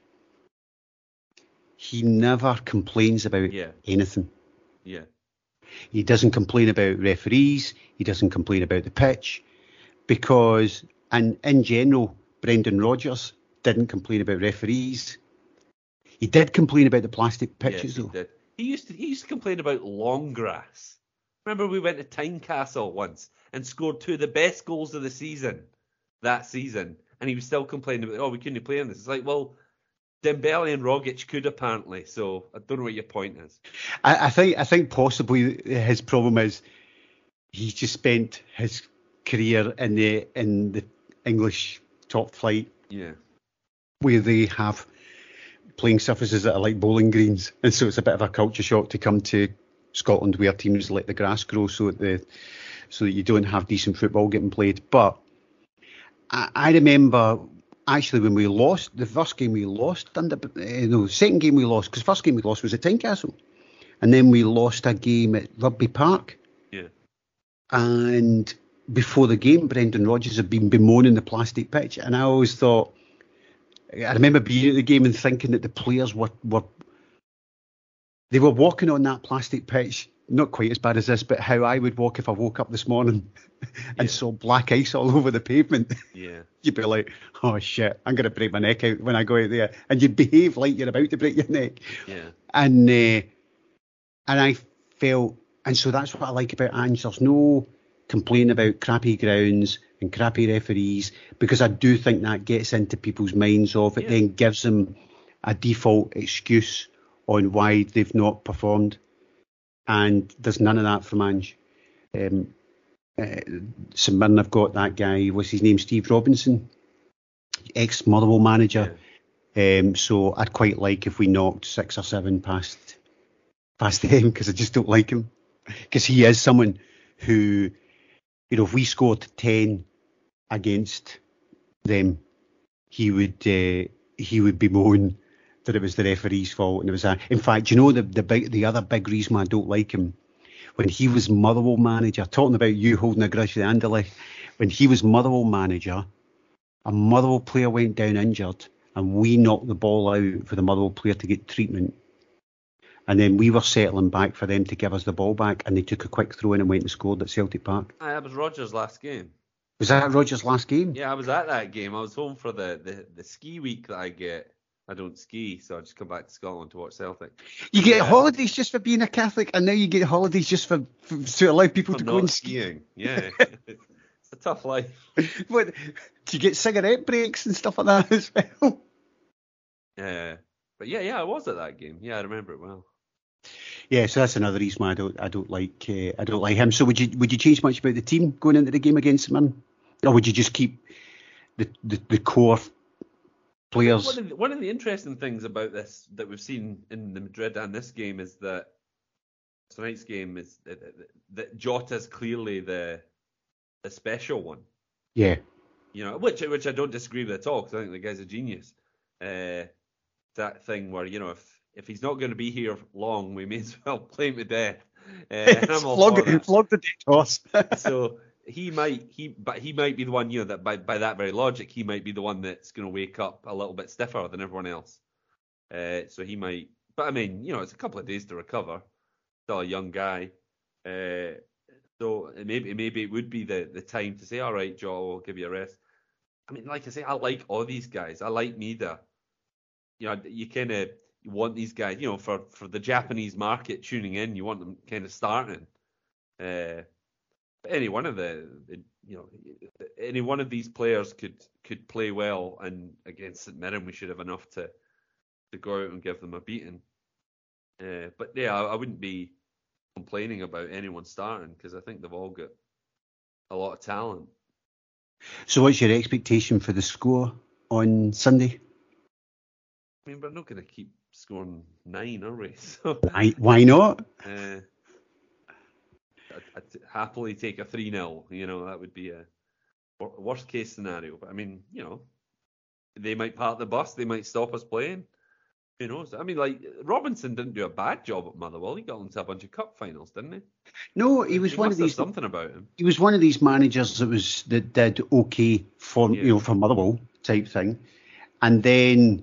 He never complains about Yeah. anything. Yeah. He doesn't complain about referees. He doesn't complain about the pitch. Because, and in general, Brendan Rodgers didn't complain about referees. He did complain about the plastic pitches, Yes, he though. did. He used to he used to complain about long grass. Remember we went to Tynecastle once and scored two of the best goals of the season that season, and he was still complaining about, oh, we couldn't play on this. It's like, well, Dembele and Rogic could apparently, so I don't know what your point is. I, I think I think possibly his problem is he's just spent his career in the in the English top flight, Yeah. where they have playing surfaces that are like bowling greens, and so it's a bit of a culture shock to come to Scotland where teams let the grass grow so that the so that you don't have decent football getting played. But I, I remember actually when we lost the first game we lost under uh, no second game we lost because first game we lost was at Tynecastle, and then we lost a game at Rugby Park. Yeah. And before the game, Brendan Rodgers had been bemoaning the plastic pitch, and I always thought, I remember being at the game and thinking that the players were, were they were walking on that plastic pitch, not quite as bad as this, but how I would walk if I woke up this morning and Yeah. saw black ice all over the pavement. Yeah. You'd be like, oh shit, I'm going to break my neck out when I go out there. And you'd behave like you're about to break your neck. Yeah. And uh, and I felt, and so that's what I like about Ange. There's no complaint about crappy grounds and crappy referees, because I do think that gets into people's minds of it, Yeah. then gives them a default excuse on why they've not performed. And there's none of that from Ange. Um, uh, St Mirren have got that guy, what's his name, Steve Robinson, ex-Motherwell manager. Um, so I'd quite like if we knocked six or seven past past him, because I just don't like him. Because he is someone who, you know, if we scored ten against them, he would uh, he would bemoan that it was the referee's fault, and it was a. In fact, you know the the big the other big reason I don't like him, when he was Motherwell manager, talking about you holding a grudge to Anderlecht, when he was Motherwell manager, a Motherwell player went down injured, and we knocked the ball out for the Motherwell player to get treatment. And then we were settling back for them to give us the ball back, and they took a quick throw in and went and scored at Celtic Park. Aye, that was Rodgers' last game. Was that Rodgers' last game? Yeah, I was at that game. I was home for the, the, the ski week that I get. I don't ski, so I just come back to Scotland to watch Celtic. You get Yeah. holidays just for being a Catholic, and now you get holidays just for, for to allow people For to go not and ski. skiing. Yeah. It's a tough life. What, do you get cigarette breaks and stuff like that as well? Yeah. But yeah, yeah, I was at that game. Yeah, I remember it well. Yeah, so that's another reason why I don't I don't like uh, I don't like him. So would you would you change much about the team going into the game against him, or would you just keep the the, the core players? One of, the, one of the interesting things about this that we've seen in the Madrid and this game is that tonight's game is that, that Jota's clearly the the special one. Yeah, You know, which which I don't disagree with at all, because I think the guy's a genius. Uh, that thing where, you know, if if he's not going to be here long, we may as well play him to death. Uh, and I'm all flog, for that. flog the dead horse. So he might he but he might be the one, you know, that by by that very logic, he might be the one that's going to wake up a little bit stiffer than everyone else. Uh, so he might, but I mean, you know, it's a couple of days to recover. Still a young guy. Uh, so maybe maybe it would be the the time to say, all right, Joe, we'll give you a rest. I mean, like I say, I like all these guys. I like Mida. You know, you kind of you want these guys, you know, for, for the Japanese market tuning in, you want them kind of starting. Uh, but any one of the, the, you know, any one of these players could could play well, and against St Mirren, we should have enough to to go out and give them a beating. Uh, but yeah, I, I wouldn't be complaining about anyone starting, because I think they've all got a lot of talent. So what's your expectation for the score on Sunday? I mean, we're not going to keep scoring nine, are we? So, Why, why not? uh, I'd, I'd happily take a three nil. You know, that would be a wor- worst case scenario. But I mean, you know, they might park the bus. They might stop us playing. Who knows? I mean, like, Robinson didn't do a bad job at Motherwell. He got into a bunch of cup finals, didn't he? No, he was he one must of have these. something about him. He was one of these managers that was that did okay for Yeah. you know for Motherwell type thing, and then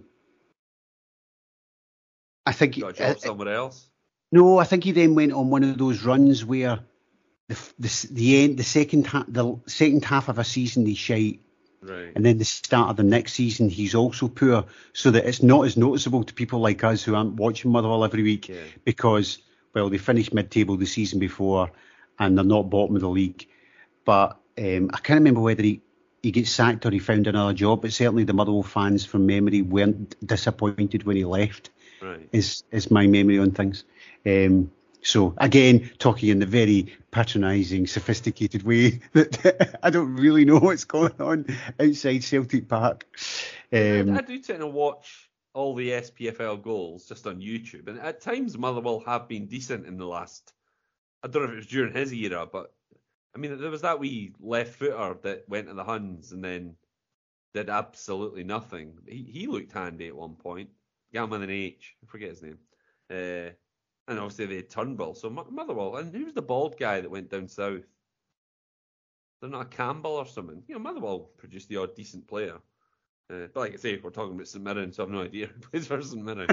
I think Got a job uh, somewhere else. no, I think he then went on one of those runs where the f- the s- the end the second ha- the second half of a season he's shite, Right. and then the start of the next season he's also poor, so that it's not as noticeable to people like us who aren't watching Motherwell every week, Yeah. because well they finished mid-table the season before and they're not bottom of the league. But um, I can't remember whether he, he gets sacked or he found another job, but certainly the Motherwell fans from memory weren't disappointed when he left, Right. is is my memory on things. Um, So again, talking in the very patronising, sophisticated way that I don't really know what's going on outside Celtic Park. Um, I, I do tend to watch all the S P F L goals just on YouTube, and at times Motherwell have been decent in the last. I don't know if it was during his era, but I mean there was that wee left footer that went to the Huns and then did absolutely nothing. He he looked handy at one point. Guy with an H, I forget his name. Uh, and obviously they had Turnbull. So Motherwell, and who's the bald guy that went down south? They're not a Campbell or something. You know, Motherwell produced the odd decent player. Uh, but like I say, we're talking about St Mirren, so I've no idea who plays for St Mirren.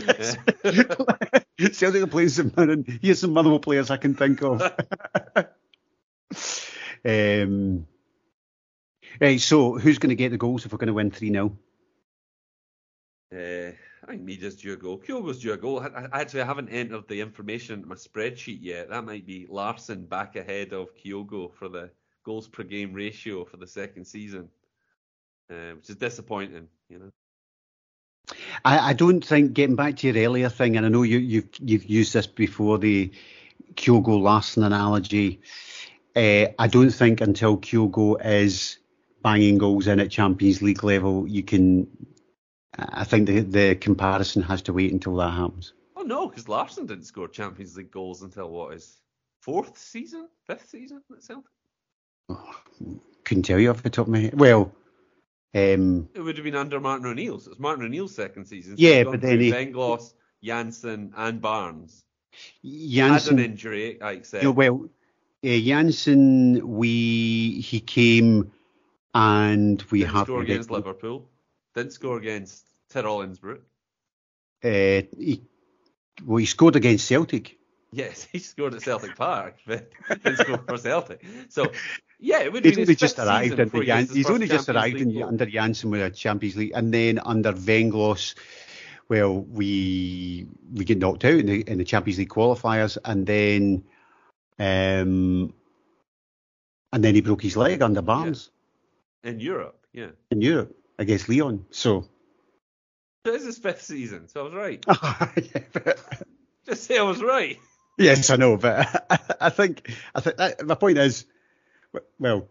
Celtic are playing St Mirren. Here's some Motherwell players I can think of. um, right, so who's going to get the goals if we're going to win three nil? Uh, I think Mida's due a goal. Kyogo's due a goal. I, I, actually, I haven't entered the information into my spreadsheet yet. That might be Larsson back ahead of Kyogo for the goals per game ratio for the second season, uh, which is disappointing, you know. I, I don't think, getting back to your earlier thing, and I know you, you've you've used this before, the Kyogo Larsson analogy. Uh, I don't think until Kyogo is banging goals in at Champions League level, you can. I think the the comparison has to wait until that happens. Oh no, because Larsson didn't score Champions League goals until what is fourth season, fifth season at Celtic. Oh, couldn't tell you off the top of my head. Well, um, it would have been under Martin O'Neill. So it's Martin O'Neill's second season. So yeah, but then he, Venglos, Janssen, and Barnes Janssen had an injury. I accept. You know, well, uh, Janssen, we he came and we didn't had score against Liverpool. Didn't score against Tyrol Innsbruck. Uh, he, well, he scored against Celtic. Yes, he scored at Celtic Park, but didn't score for Celtic. So, yeah, it would he's be only his just fifth arrived season in Jan- He's only just arrived in, goal. under Janssen with a Champions League, and then under Venglos, well, we we get knocked out in the in the Champions League qualifiers, and then um, and then he broke his leg under Barnes yeah. in Europe. Yeah, in Europe against Lyon. So. So this is his fifth season, so I was right. yeah, but, Just say I was right. Yes, I know, but I, I think I think that, my point is, well,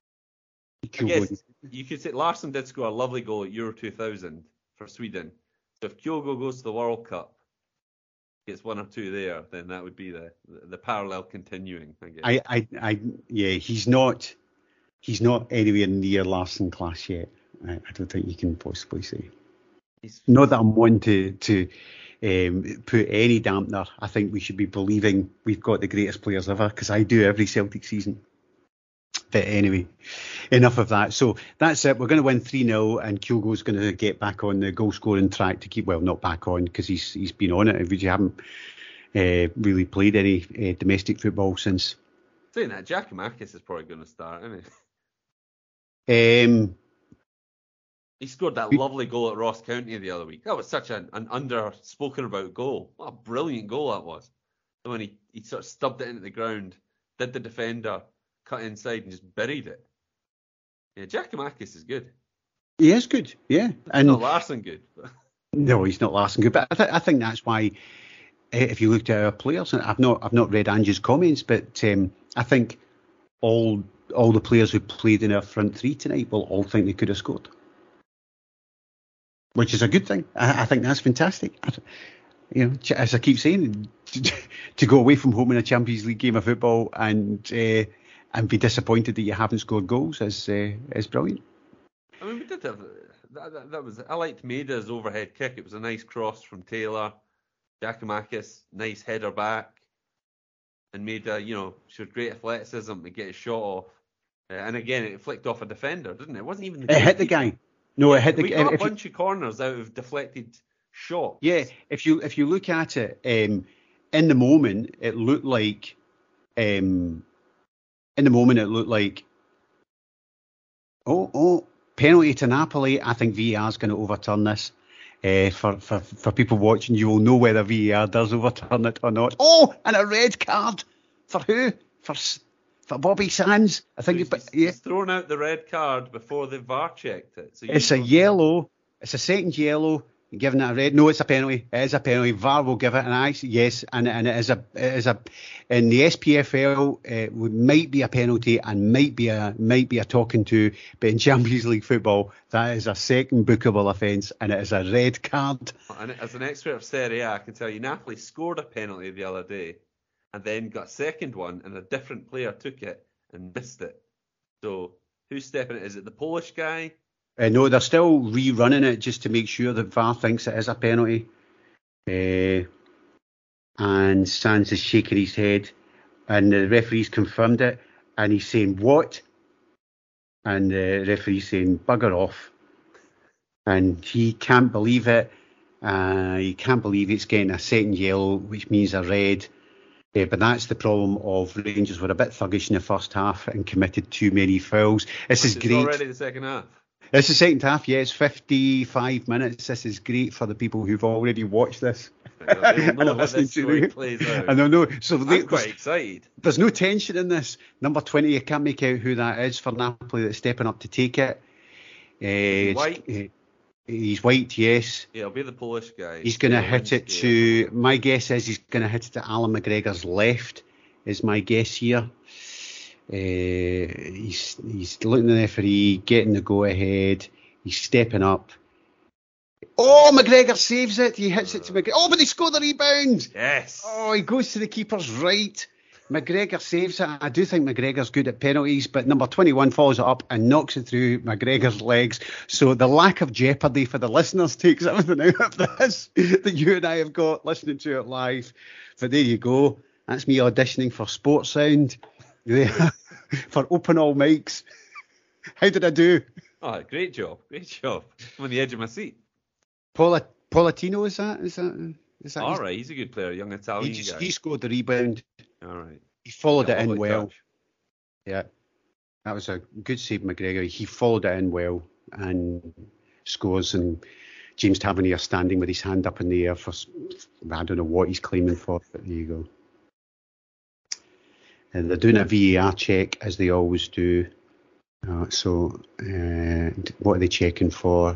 I guess you could say Larsson did score a lovely goal at Euro two thousand for Sweden. So if Kyogo goes to the World Cup, gets one or two there, then that would be the the parallel continuing. I guess. I, I, I yeah, he's not he's not anywhere near Larsson class yet. I, I don't think you can possibly say. He's, not that I'm one to to um, put any dampener. I think we should be believing we've got the greatest players ever, because I do every Celtic season. But anyway, enough of that. So that's it. We're going to win three nil, and Kyogo's going to get back on the goal scoring track to keep, well, not back on, because he's he's been on it. If you haven't uh, really played any uh, domestic football since. Saying that, Giakoumakis is probably going to start, isn't he? Um. He scored that lovely goal at Ross County the other week. That was such an, an under-spoken about goal. What a brilliant goal that was. When he, he sort of stubbed it into the ground, did the defender, cut inside and just buried it. Yeah, Giakoumakis is good. He is good, yeah. And not Larsson good. But. No, he's not Larsson good. But I, th- I think that's why, if you looked at our players, I've not I've not read Ange's comments, but um, I think all all the players who played in our front three tonight will all think they could have scored. Which is a good thing. I, I think that's fantastic. I, you know, as I keep saying, to, to go away from home in a Champions League game of football and uh, and be disappointed that you haven't scored goals is uh, is brilliant. I mean, we did have that, that, that was. I liked Maida's overhead kick. It was a nice cross from Taylor. Giakoumakis, nice header back, and Maida, you know, showed great athleticism to get his shot off. Uh, and again, it flicked off a defender, didn't it? It wasn't even. The it hit the guy. No, yeah, it hit the. We got if a bunch you, of corners out of deflected shots. Yeah, if you if you look at it, um, in the moment, it looked like, um, in the moment it looked like, oh oh, penalty to Napoli. I think V A R is going to overturn this. Uh, for, for for people watching, you will know whether V A R does overturn it or not. Oh, and a red card for who? For. For Bobby Sands, I think. So he's, yeah. he's thrown out the red card before the V A R checked it. So it's a yellow. It's a second yellow. giving it a red. No, it's a penalty. It is a penalty. V A R will give it an aye. Yes, and and it is a it is a in the S P F L. It might be a penalty and might be a might be a talking to, but in Champions League football, that is a second bookable offence, and it is a red card. And as an expert of Serie A, I can tell you Napoli scored a penalty the other day, and then got a second one, and a different player took it and missed it. So who's stepping it? Is it the Polish guy? Uh, no, they're still rerunning it just to make sure that V A R thinks it is a penalty. Uh, and Sands is shaking his head, and the referee's confirmed it, and he's saying, what? And the referee's saying, bugger off. And he can't believe it. Uh, he can't believe it's getting a second yellow, which means a red. Uh, but that's the problem of Rangers were a bit thuggish in the first half and committed too many fouls. This is It's great. already the second half. It's the second half, yeah, it's fifty-five minutes. This is great for the people who've already watched this. They'll And know are how listening this to story me. plays out. I don't know. So they, I'm quite there's, excited. there's no tension in this. Number twenty, you can't make out who that is for Napoli that's stepping up to take it. Uh, it's- White? uh, he's white, yes. Yeah, it'll be the Polish guy. He's going to hit it Zielinski. to, my guess is he's going to hit it to Alan McGregor's left, is my guess here. Uh, he's he's looking at the referee, getting the go ahead. He's stepping up. Oh, McGregor saves it. He hits it to McGregor. Oh, but he scored the rebound. Yes. Oh, he goes to the keeper's right. McGregor saves it. I do think McGregor's good at penalties, but number twenty-one follows it up and knocks it through McGregor's legs. So the lack of jeopardy for the listeners takes everything out of this that you and I have got listening to it live. But there you go. That's me auditioning for Sports Sound. Yeah. For open all mics. How did I do? Oh, great job. Great job. I'm on the edge of my seat. Paula, Polatino, is that? Is that? Is that All right, he's a good player, young he, Italian just, guy. he scored the rebound. All right. He followed Yeah, it in lovely well. touch. Yeah. That was a good save, McGregor. He followed it in well and scores. And James Tavernier standing with his hand up in the air for, I don't know what he's claiming for, but there you go. And they're doing a V A R check, as they always do. Uh, so, uh, what are they checking for?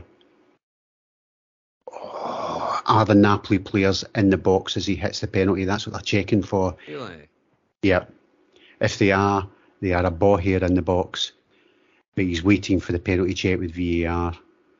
Oh, are the Napoli players in the box as he hits the penalty? That's what they're checking for. Really? Yeah. If they are, they are a ball hair in the box. But he's waiting for the penalty check with V A R.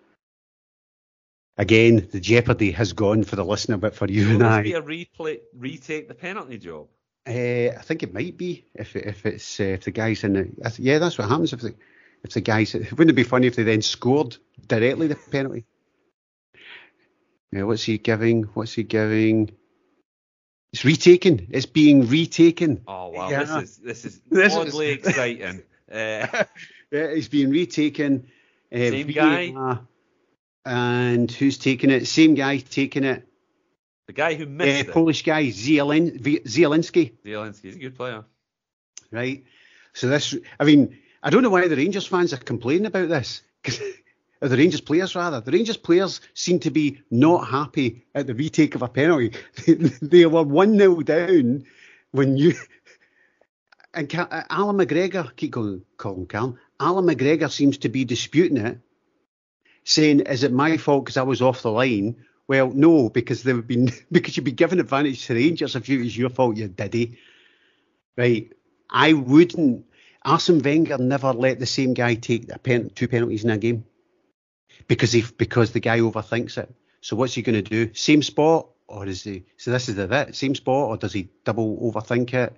Again, the jeopardy has gone for the listener, but for you Will and this I. be a replay, retake the penalty job? Uh, I think it might be if if it's uh, if the guys in the I th- yeah, that's what happens if the if the guys, wouldn't it be funny if they then scored directly the penalty? Yeah, what's he giving? What's he giving? It's retaken. It's being retaken. Oh wow, Yeah. this is this is This is- oddly exciting. Uh, Yeah, it's being retaken. Uh, Same V A R, guy? and who's taking it? Same guy taking it. the guy who Uh, missed it, Polish guy Zielin, V- Zielinski. Zielinski, he's a good player. Right? So this, I mean, I don't know why the Rangers fans are complaining about this. 'Cause, or the Rangers players, rather. The Rangers players seem to be not happy at the retake of a penalty. They were one nil down when you... And Cal, uh, Alan McGregor, keep going, call him Cal, Alan McGregor seems to be disputing it, saying, is it my fault because I was off the line? Well, no, because they would been because you'd be given advantage to the Rangers if it was your fault, you diddy. Right? I wouldn't. Arsene Wenger never let the same guy take a pen, two penalties in a game because he because the guy overthinks it. So what's he going to do? Same spot, or is he? So this is the bit. Same spot, or does he double overthink it?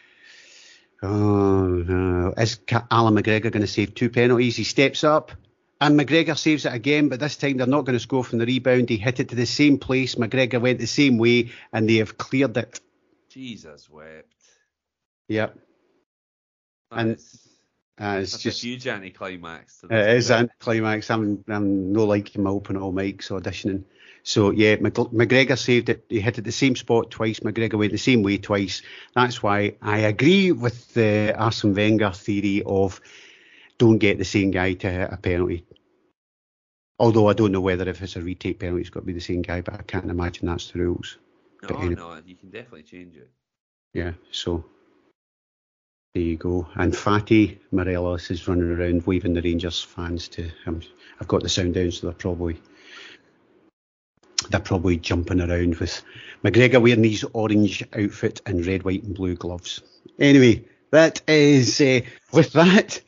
Oh no! Is Ca- Alan McGregor going to save two penalties? He steps up. And McGregor saves it again, but this time they're not going to score from the rebound. He hit it to the same place. McGregor went the same way, and they have cleared it. Jesus wept. Yep. That And, is- Uh, it's that's just a huge anticlimax. To it this is event. anticlimax. I'm I'm no liking my open all mics auditioning. So yeah, Mc- McGregor saved it. He hit it the same spot twice. McGregor went the same way twice. That's why I agree with the Arsene Wenger theory of don't get the same guy to hit a penalty. Although I don't know whether if it's a retake penalty, it's got to be the same guy, but I can't imagine that's the rules. But No, anyway. no, you can definitely change it. Yeah, so there you go. And Fatty Morelos is running around waving the Rangers fans to him. I've got the sound down, so they're probably they're probably jumping around with McGregor wearing his orange outfit and red, white and blue gloves. Anyway, that is, uh, with that,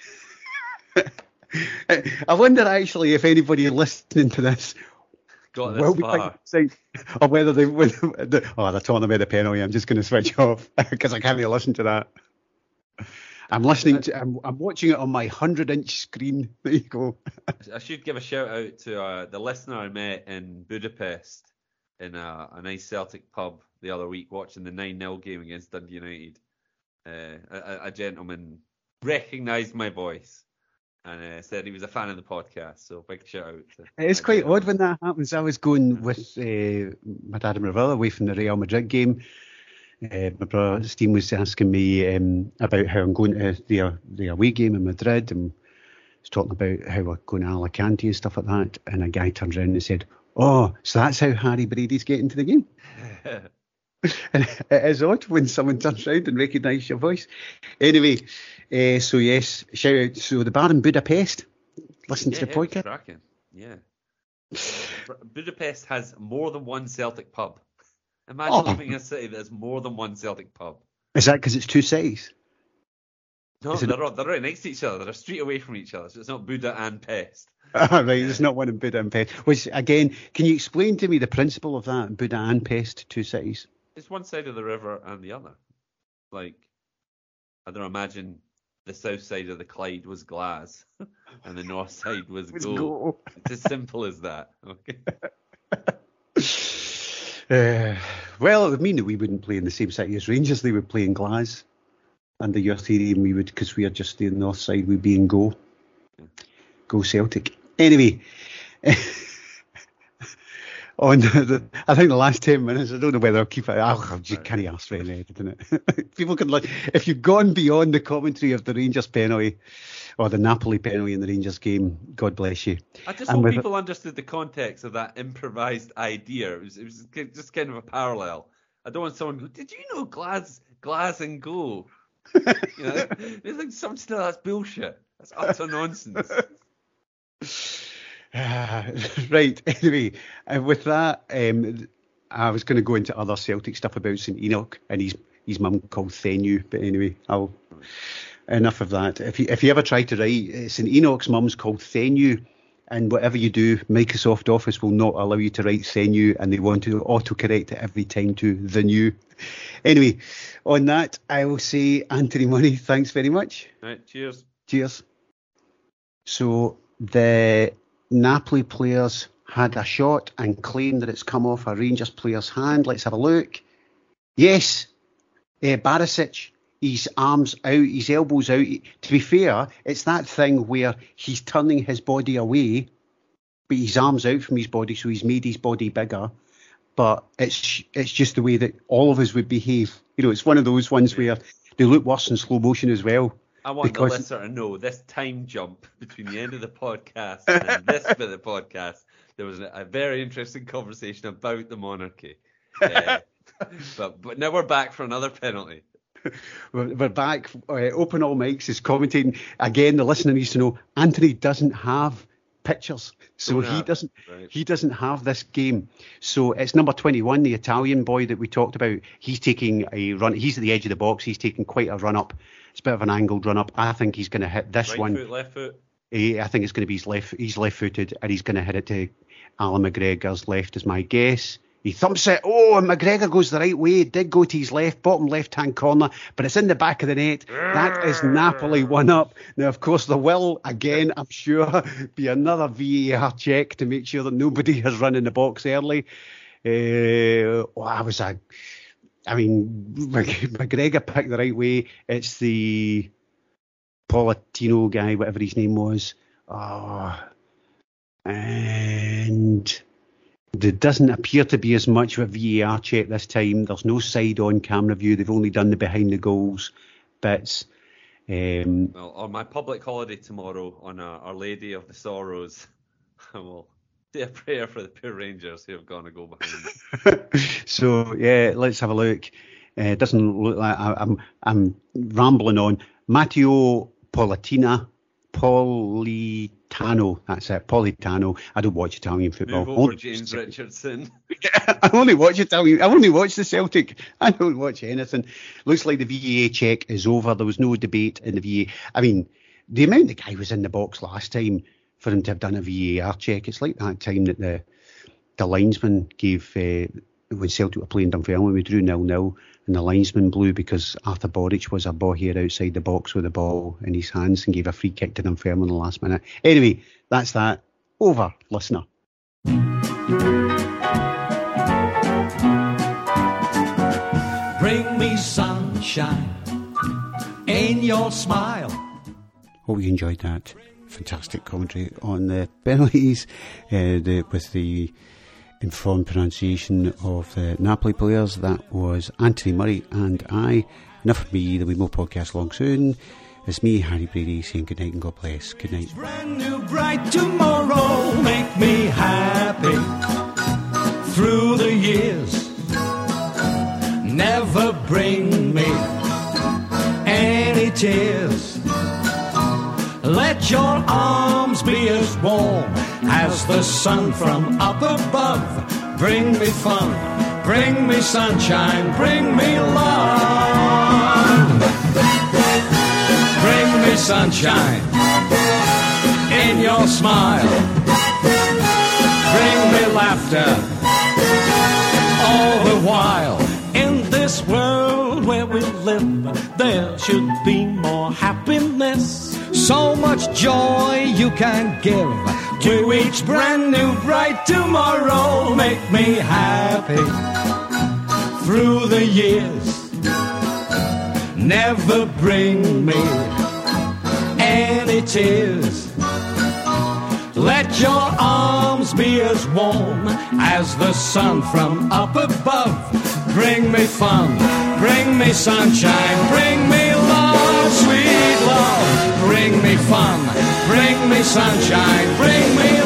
I wonder actually if anybody listening to this got this will be far. thinking, or whether they would, oh, they're talking about the penalty, I'm just going to switch off because I can't really listen to that. I'm listening to, I'm, I'm watching it on my hundred-inch screen. There you go. I should give a shout out to uh, the listener I met in Budapest in a, a nice Celtic pub the other week watching the nine nil game against Dundee United. Uh, a, a gentleman recognised my voice and uh, said he was a fan of the podcast. So big shout out to It's that quite gentleman. odd when that happens. I was going with uh, my dad and my brother away from the Real Madrid game. Uh, my brother Steve was asking me um, about how I'm going to the, the away game in Madrid, and was talking about how we're going to Alicante and stuff like that. And a guy turned around and said, "Oh, so that's how Harry Brady's getting to the game." And it is odd when someone turns around and recognises your voice. Anyway, uh, so yes, shout out. So the bar in Budapest, listen yeah, to the yeah, it was podcast. cracking. Yeah. Budapest has more than one Celtic pub. Imagine Oh. living in a city that has more than one Celtic pub. Is that because it's two cities? No, Is it- they're, all- they're right next to each other. They're a street away from each other. So it's not Buda and Pest. Ah, right, there's not one in Buda and Pest. Which, again, can you explain to me the principle of that? Buda and Pest, two cities. It's one side of the river and the other. Like, I don't imagine the south side of the Clyde was Glas and the north side was Let's Go. go. It's as simple as that. Okay. Uh, well, it would mean that we wouldn't play in the same city as Rangers. They would play in Glas. Under your theory, and we would, because we are just the north side, we'd be in Go. Go Celtic. Anyway, on the, I think the last ten minutes, I don't know whether I'll keep it. I'll just can't ask for any editing it. People can like, if you've gone beyond the commentary of the Rangers penalty or the Napoli penalty in the Rangers game, God bless you. I just And hope with- people understood the context of that improvised idea. It was, it was just kind of a parallel. I don't want someone to go, did you know Glas, Glas and Go? You know, it's like some still that's bullshit. That's utter nonsense. Ah, right. Anyway, uh, with that, um, I was going to go into other Celtic stuff about St Enoch and his his mum called Thenu. But anyway, I'll enough of that. If you if you ever try to write, uh, St Enoch's mum's called Thenu, and whatever you do, Microsoft Office will not allow you to write Thenu, and they want to autocorrect it every time to the new. Anyway, on that, I will say, Anthony Money, thanks very much. Right, cheers. Cheers. So the Napoli players had a shot and claimed that it's come off a Rangers player's hand. Let's have a look. Yes, uh, Barisic, his arms out, his elbows out. To be fair, it's that thing where he's turning his body away, but his arms out from his body, so he's made his body bigger. But it's it's just the way that all of us would behave. You know, it's one of those ones where they look worse in slow motion as well. I want Because- the listener to know this time jump between the end of the podcast and this bit of the podcast. There was a, a very interesting conversation about the monarchy. Uh, but but now we're back for another penalty. We're, we're back. Uh, Open All Mics is commentating. Again, the listener needs to know Anthony doesn't have pictures. So Don't he have, doesn't right. he doesn't have this game. So it's number twenty-one, the Italian boy that we talked about. He's taking a run. He's at the edge of the box. He's taking quite a run up. It's a bit of an angled run up. I think he's going to hit this Right one. foot, left foot. Eh, I think it's going to be his left. He's left-footed, and he's going to hit it to Alan McGregor's left, is my guess. He thumps it. Oh, and McGregor goes the right way. It did go to his left, bottom left-hand corner, but it's in the back of the net. That is Napoli one up. Now, of course, there will, again, I'm sure, be another V A R check to make sure that nobody has run in the box early. Uh, oh, I was a... I mean, McGregor picked the right way. It's the Polatino guy, whatever his name was. Oh, and there doesn't appear to be as much of a V A R check this time. There's no side-on camera view. They've only done the behind-the-goals bits. Um, Well, on my public holiday tomorrow, on uh, Our Lady of the Sorrows, I will say a prayer for the poor Rangers who have gone a goal behind. so, yeah, let's have a look. Uh, it doesn't look like I, I'm, I'm rambling on. Matteo Polatina, Politano. That's it, Politano. I don't watch Italian football. Move over, James Richardson. I only watch Italian. I only watch the Celtic. I don't watch anything. Looks like the V A check is over. There was no debate in the V A. I mean, the amount the guy was in the box last time for him to have done a V A R check, it's like that time that the the linesman gave, uh, when Celtic were playing Dunfermline, we drew nil nil, and the linesman blew because Arthur Boric was a ball here outside the box with the ball in his hands and gave a free kick to Dunfermline in the last minute. Anyway, that's that. Over, listener. Bring me sunshine in your smile. Hope you enjoyed that fantastic commentary on the penalties, uh, the, with the informed pronunciation of the Napoli players. That was Anthony Murray and I. Enough of me, there'll be more podcasts along soon. It's me, Harry Brady, saying good night and God bless. Good night. Brand new bright tomorrow, make me happy through the years. Never bring me any tears. Let your arms be as warm as the sun from up above. Bring me fun, bring me sunshine, bring me love. Bring me sunshine in your smile. Bring me laughter all the while. In this world where we live, there should be more happiness. So much joy you can give to each brand new bright tomorrow. Make me happy through the years. Never bring me any tears. Let your arms be as warm as the sun from up above. Bring me fun, bring me sunshine, bring me love, sweet love. Bring me fun, bring me sunshine, bring me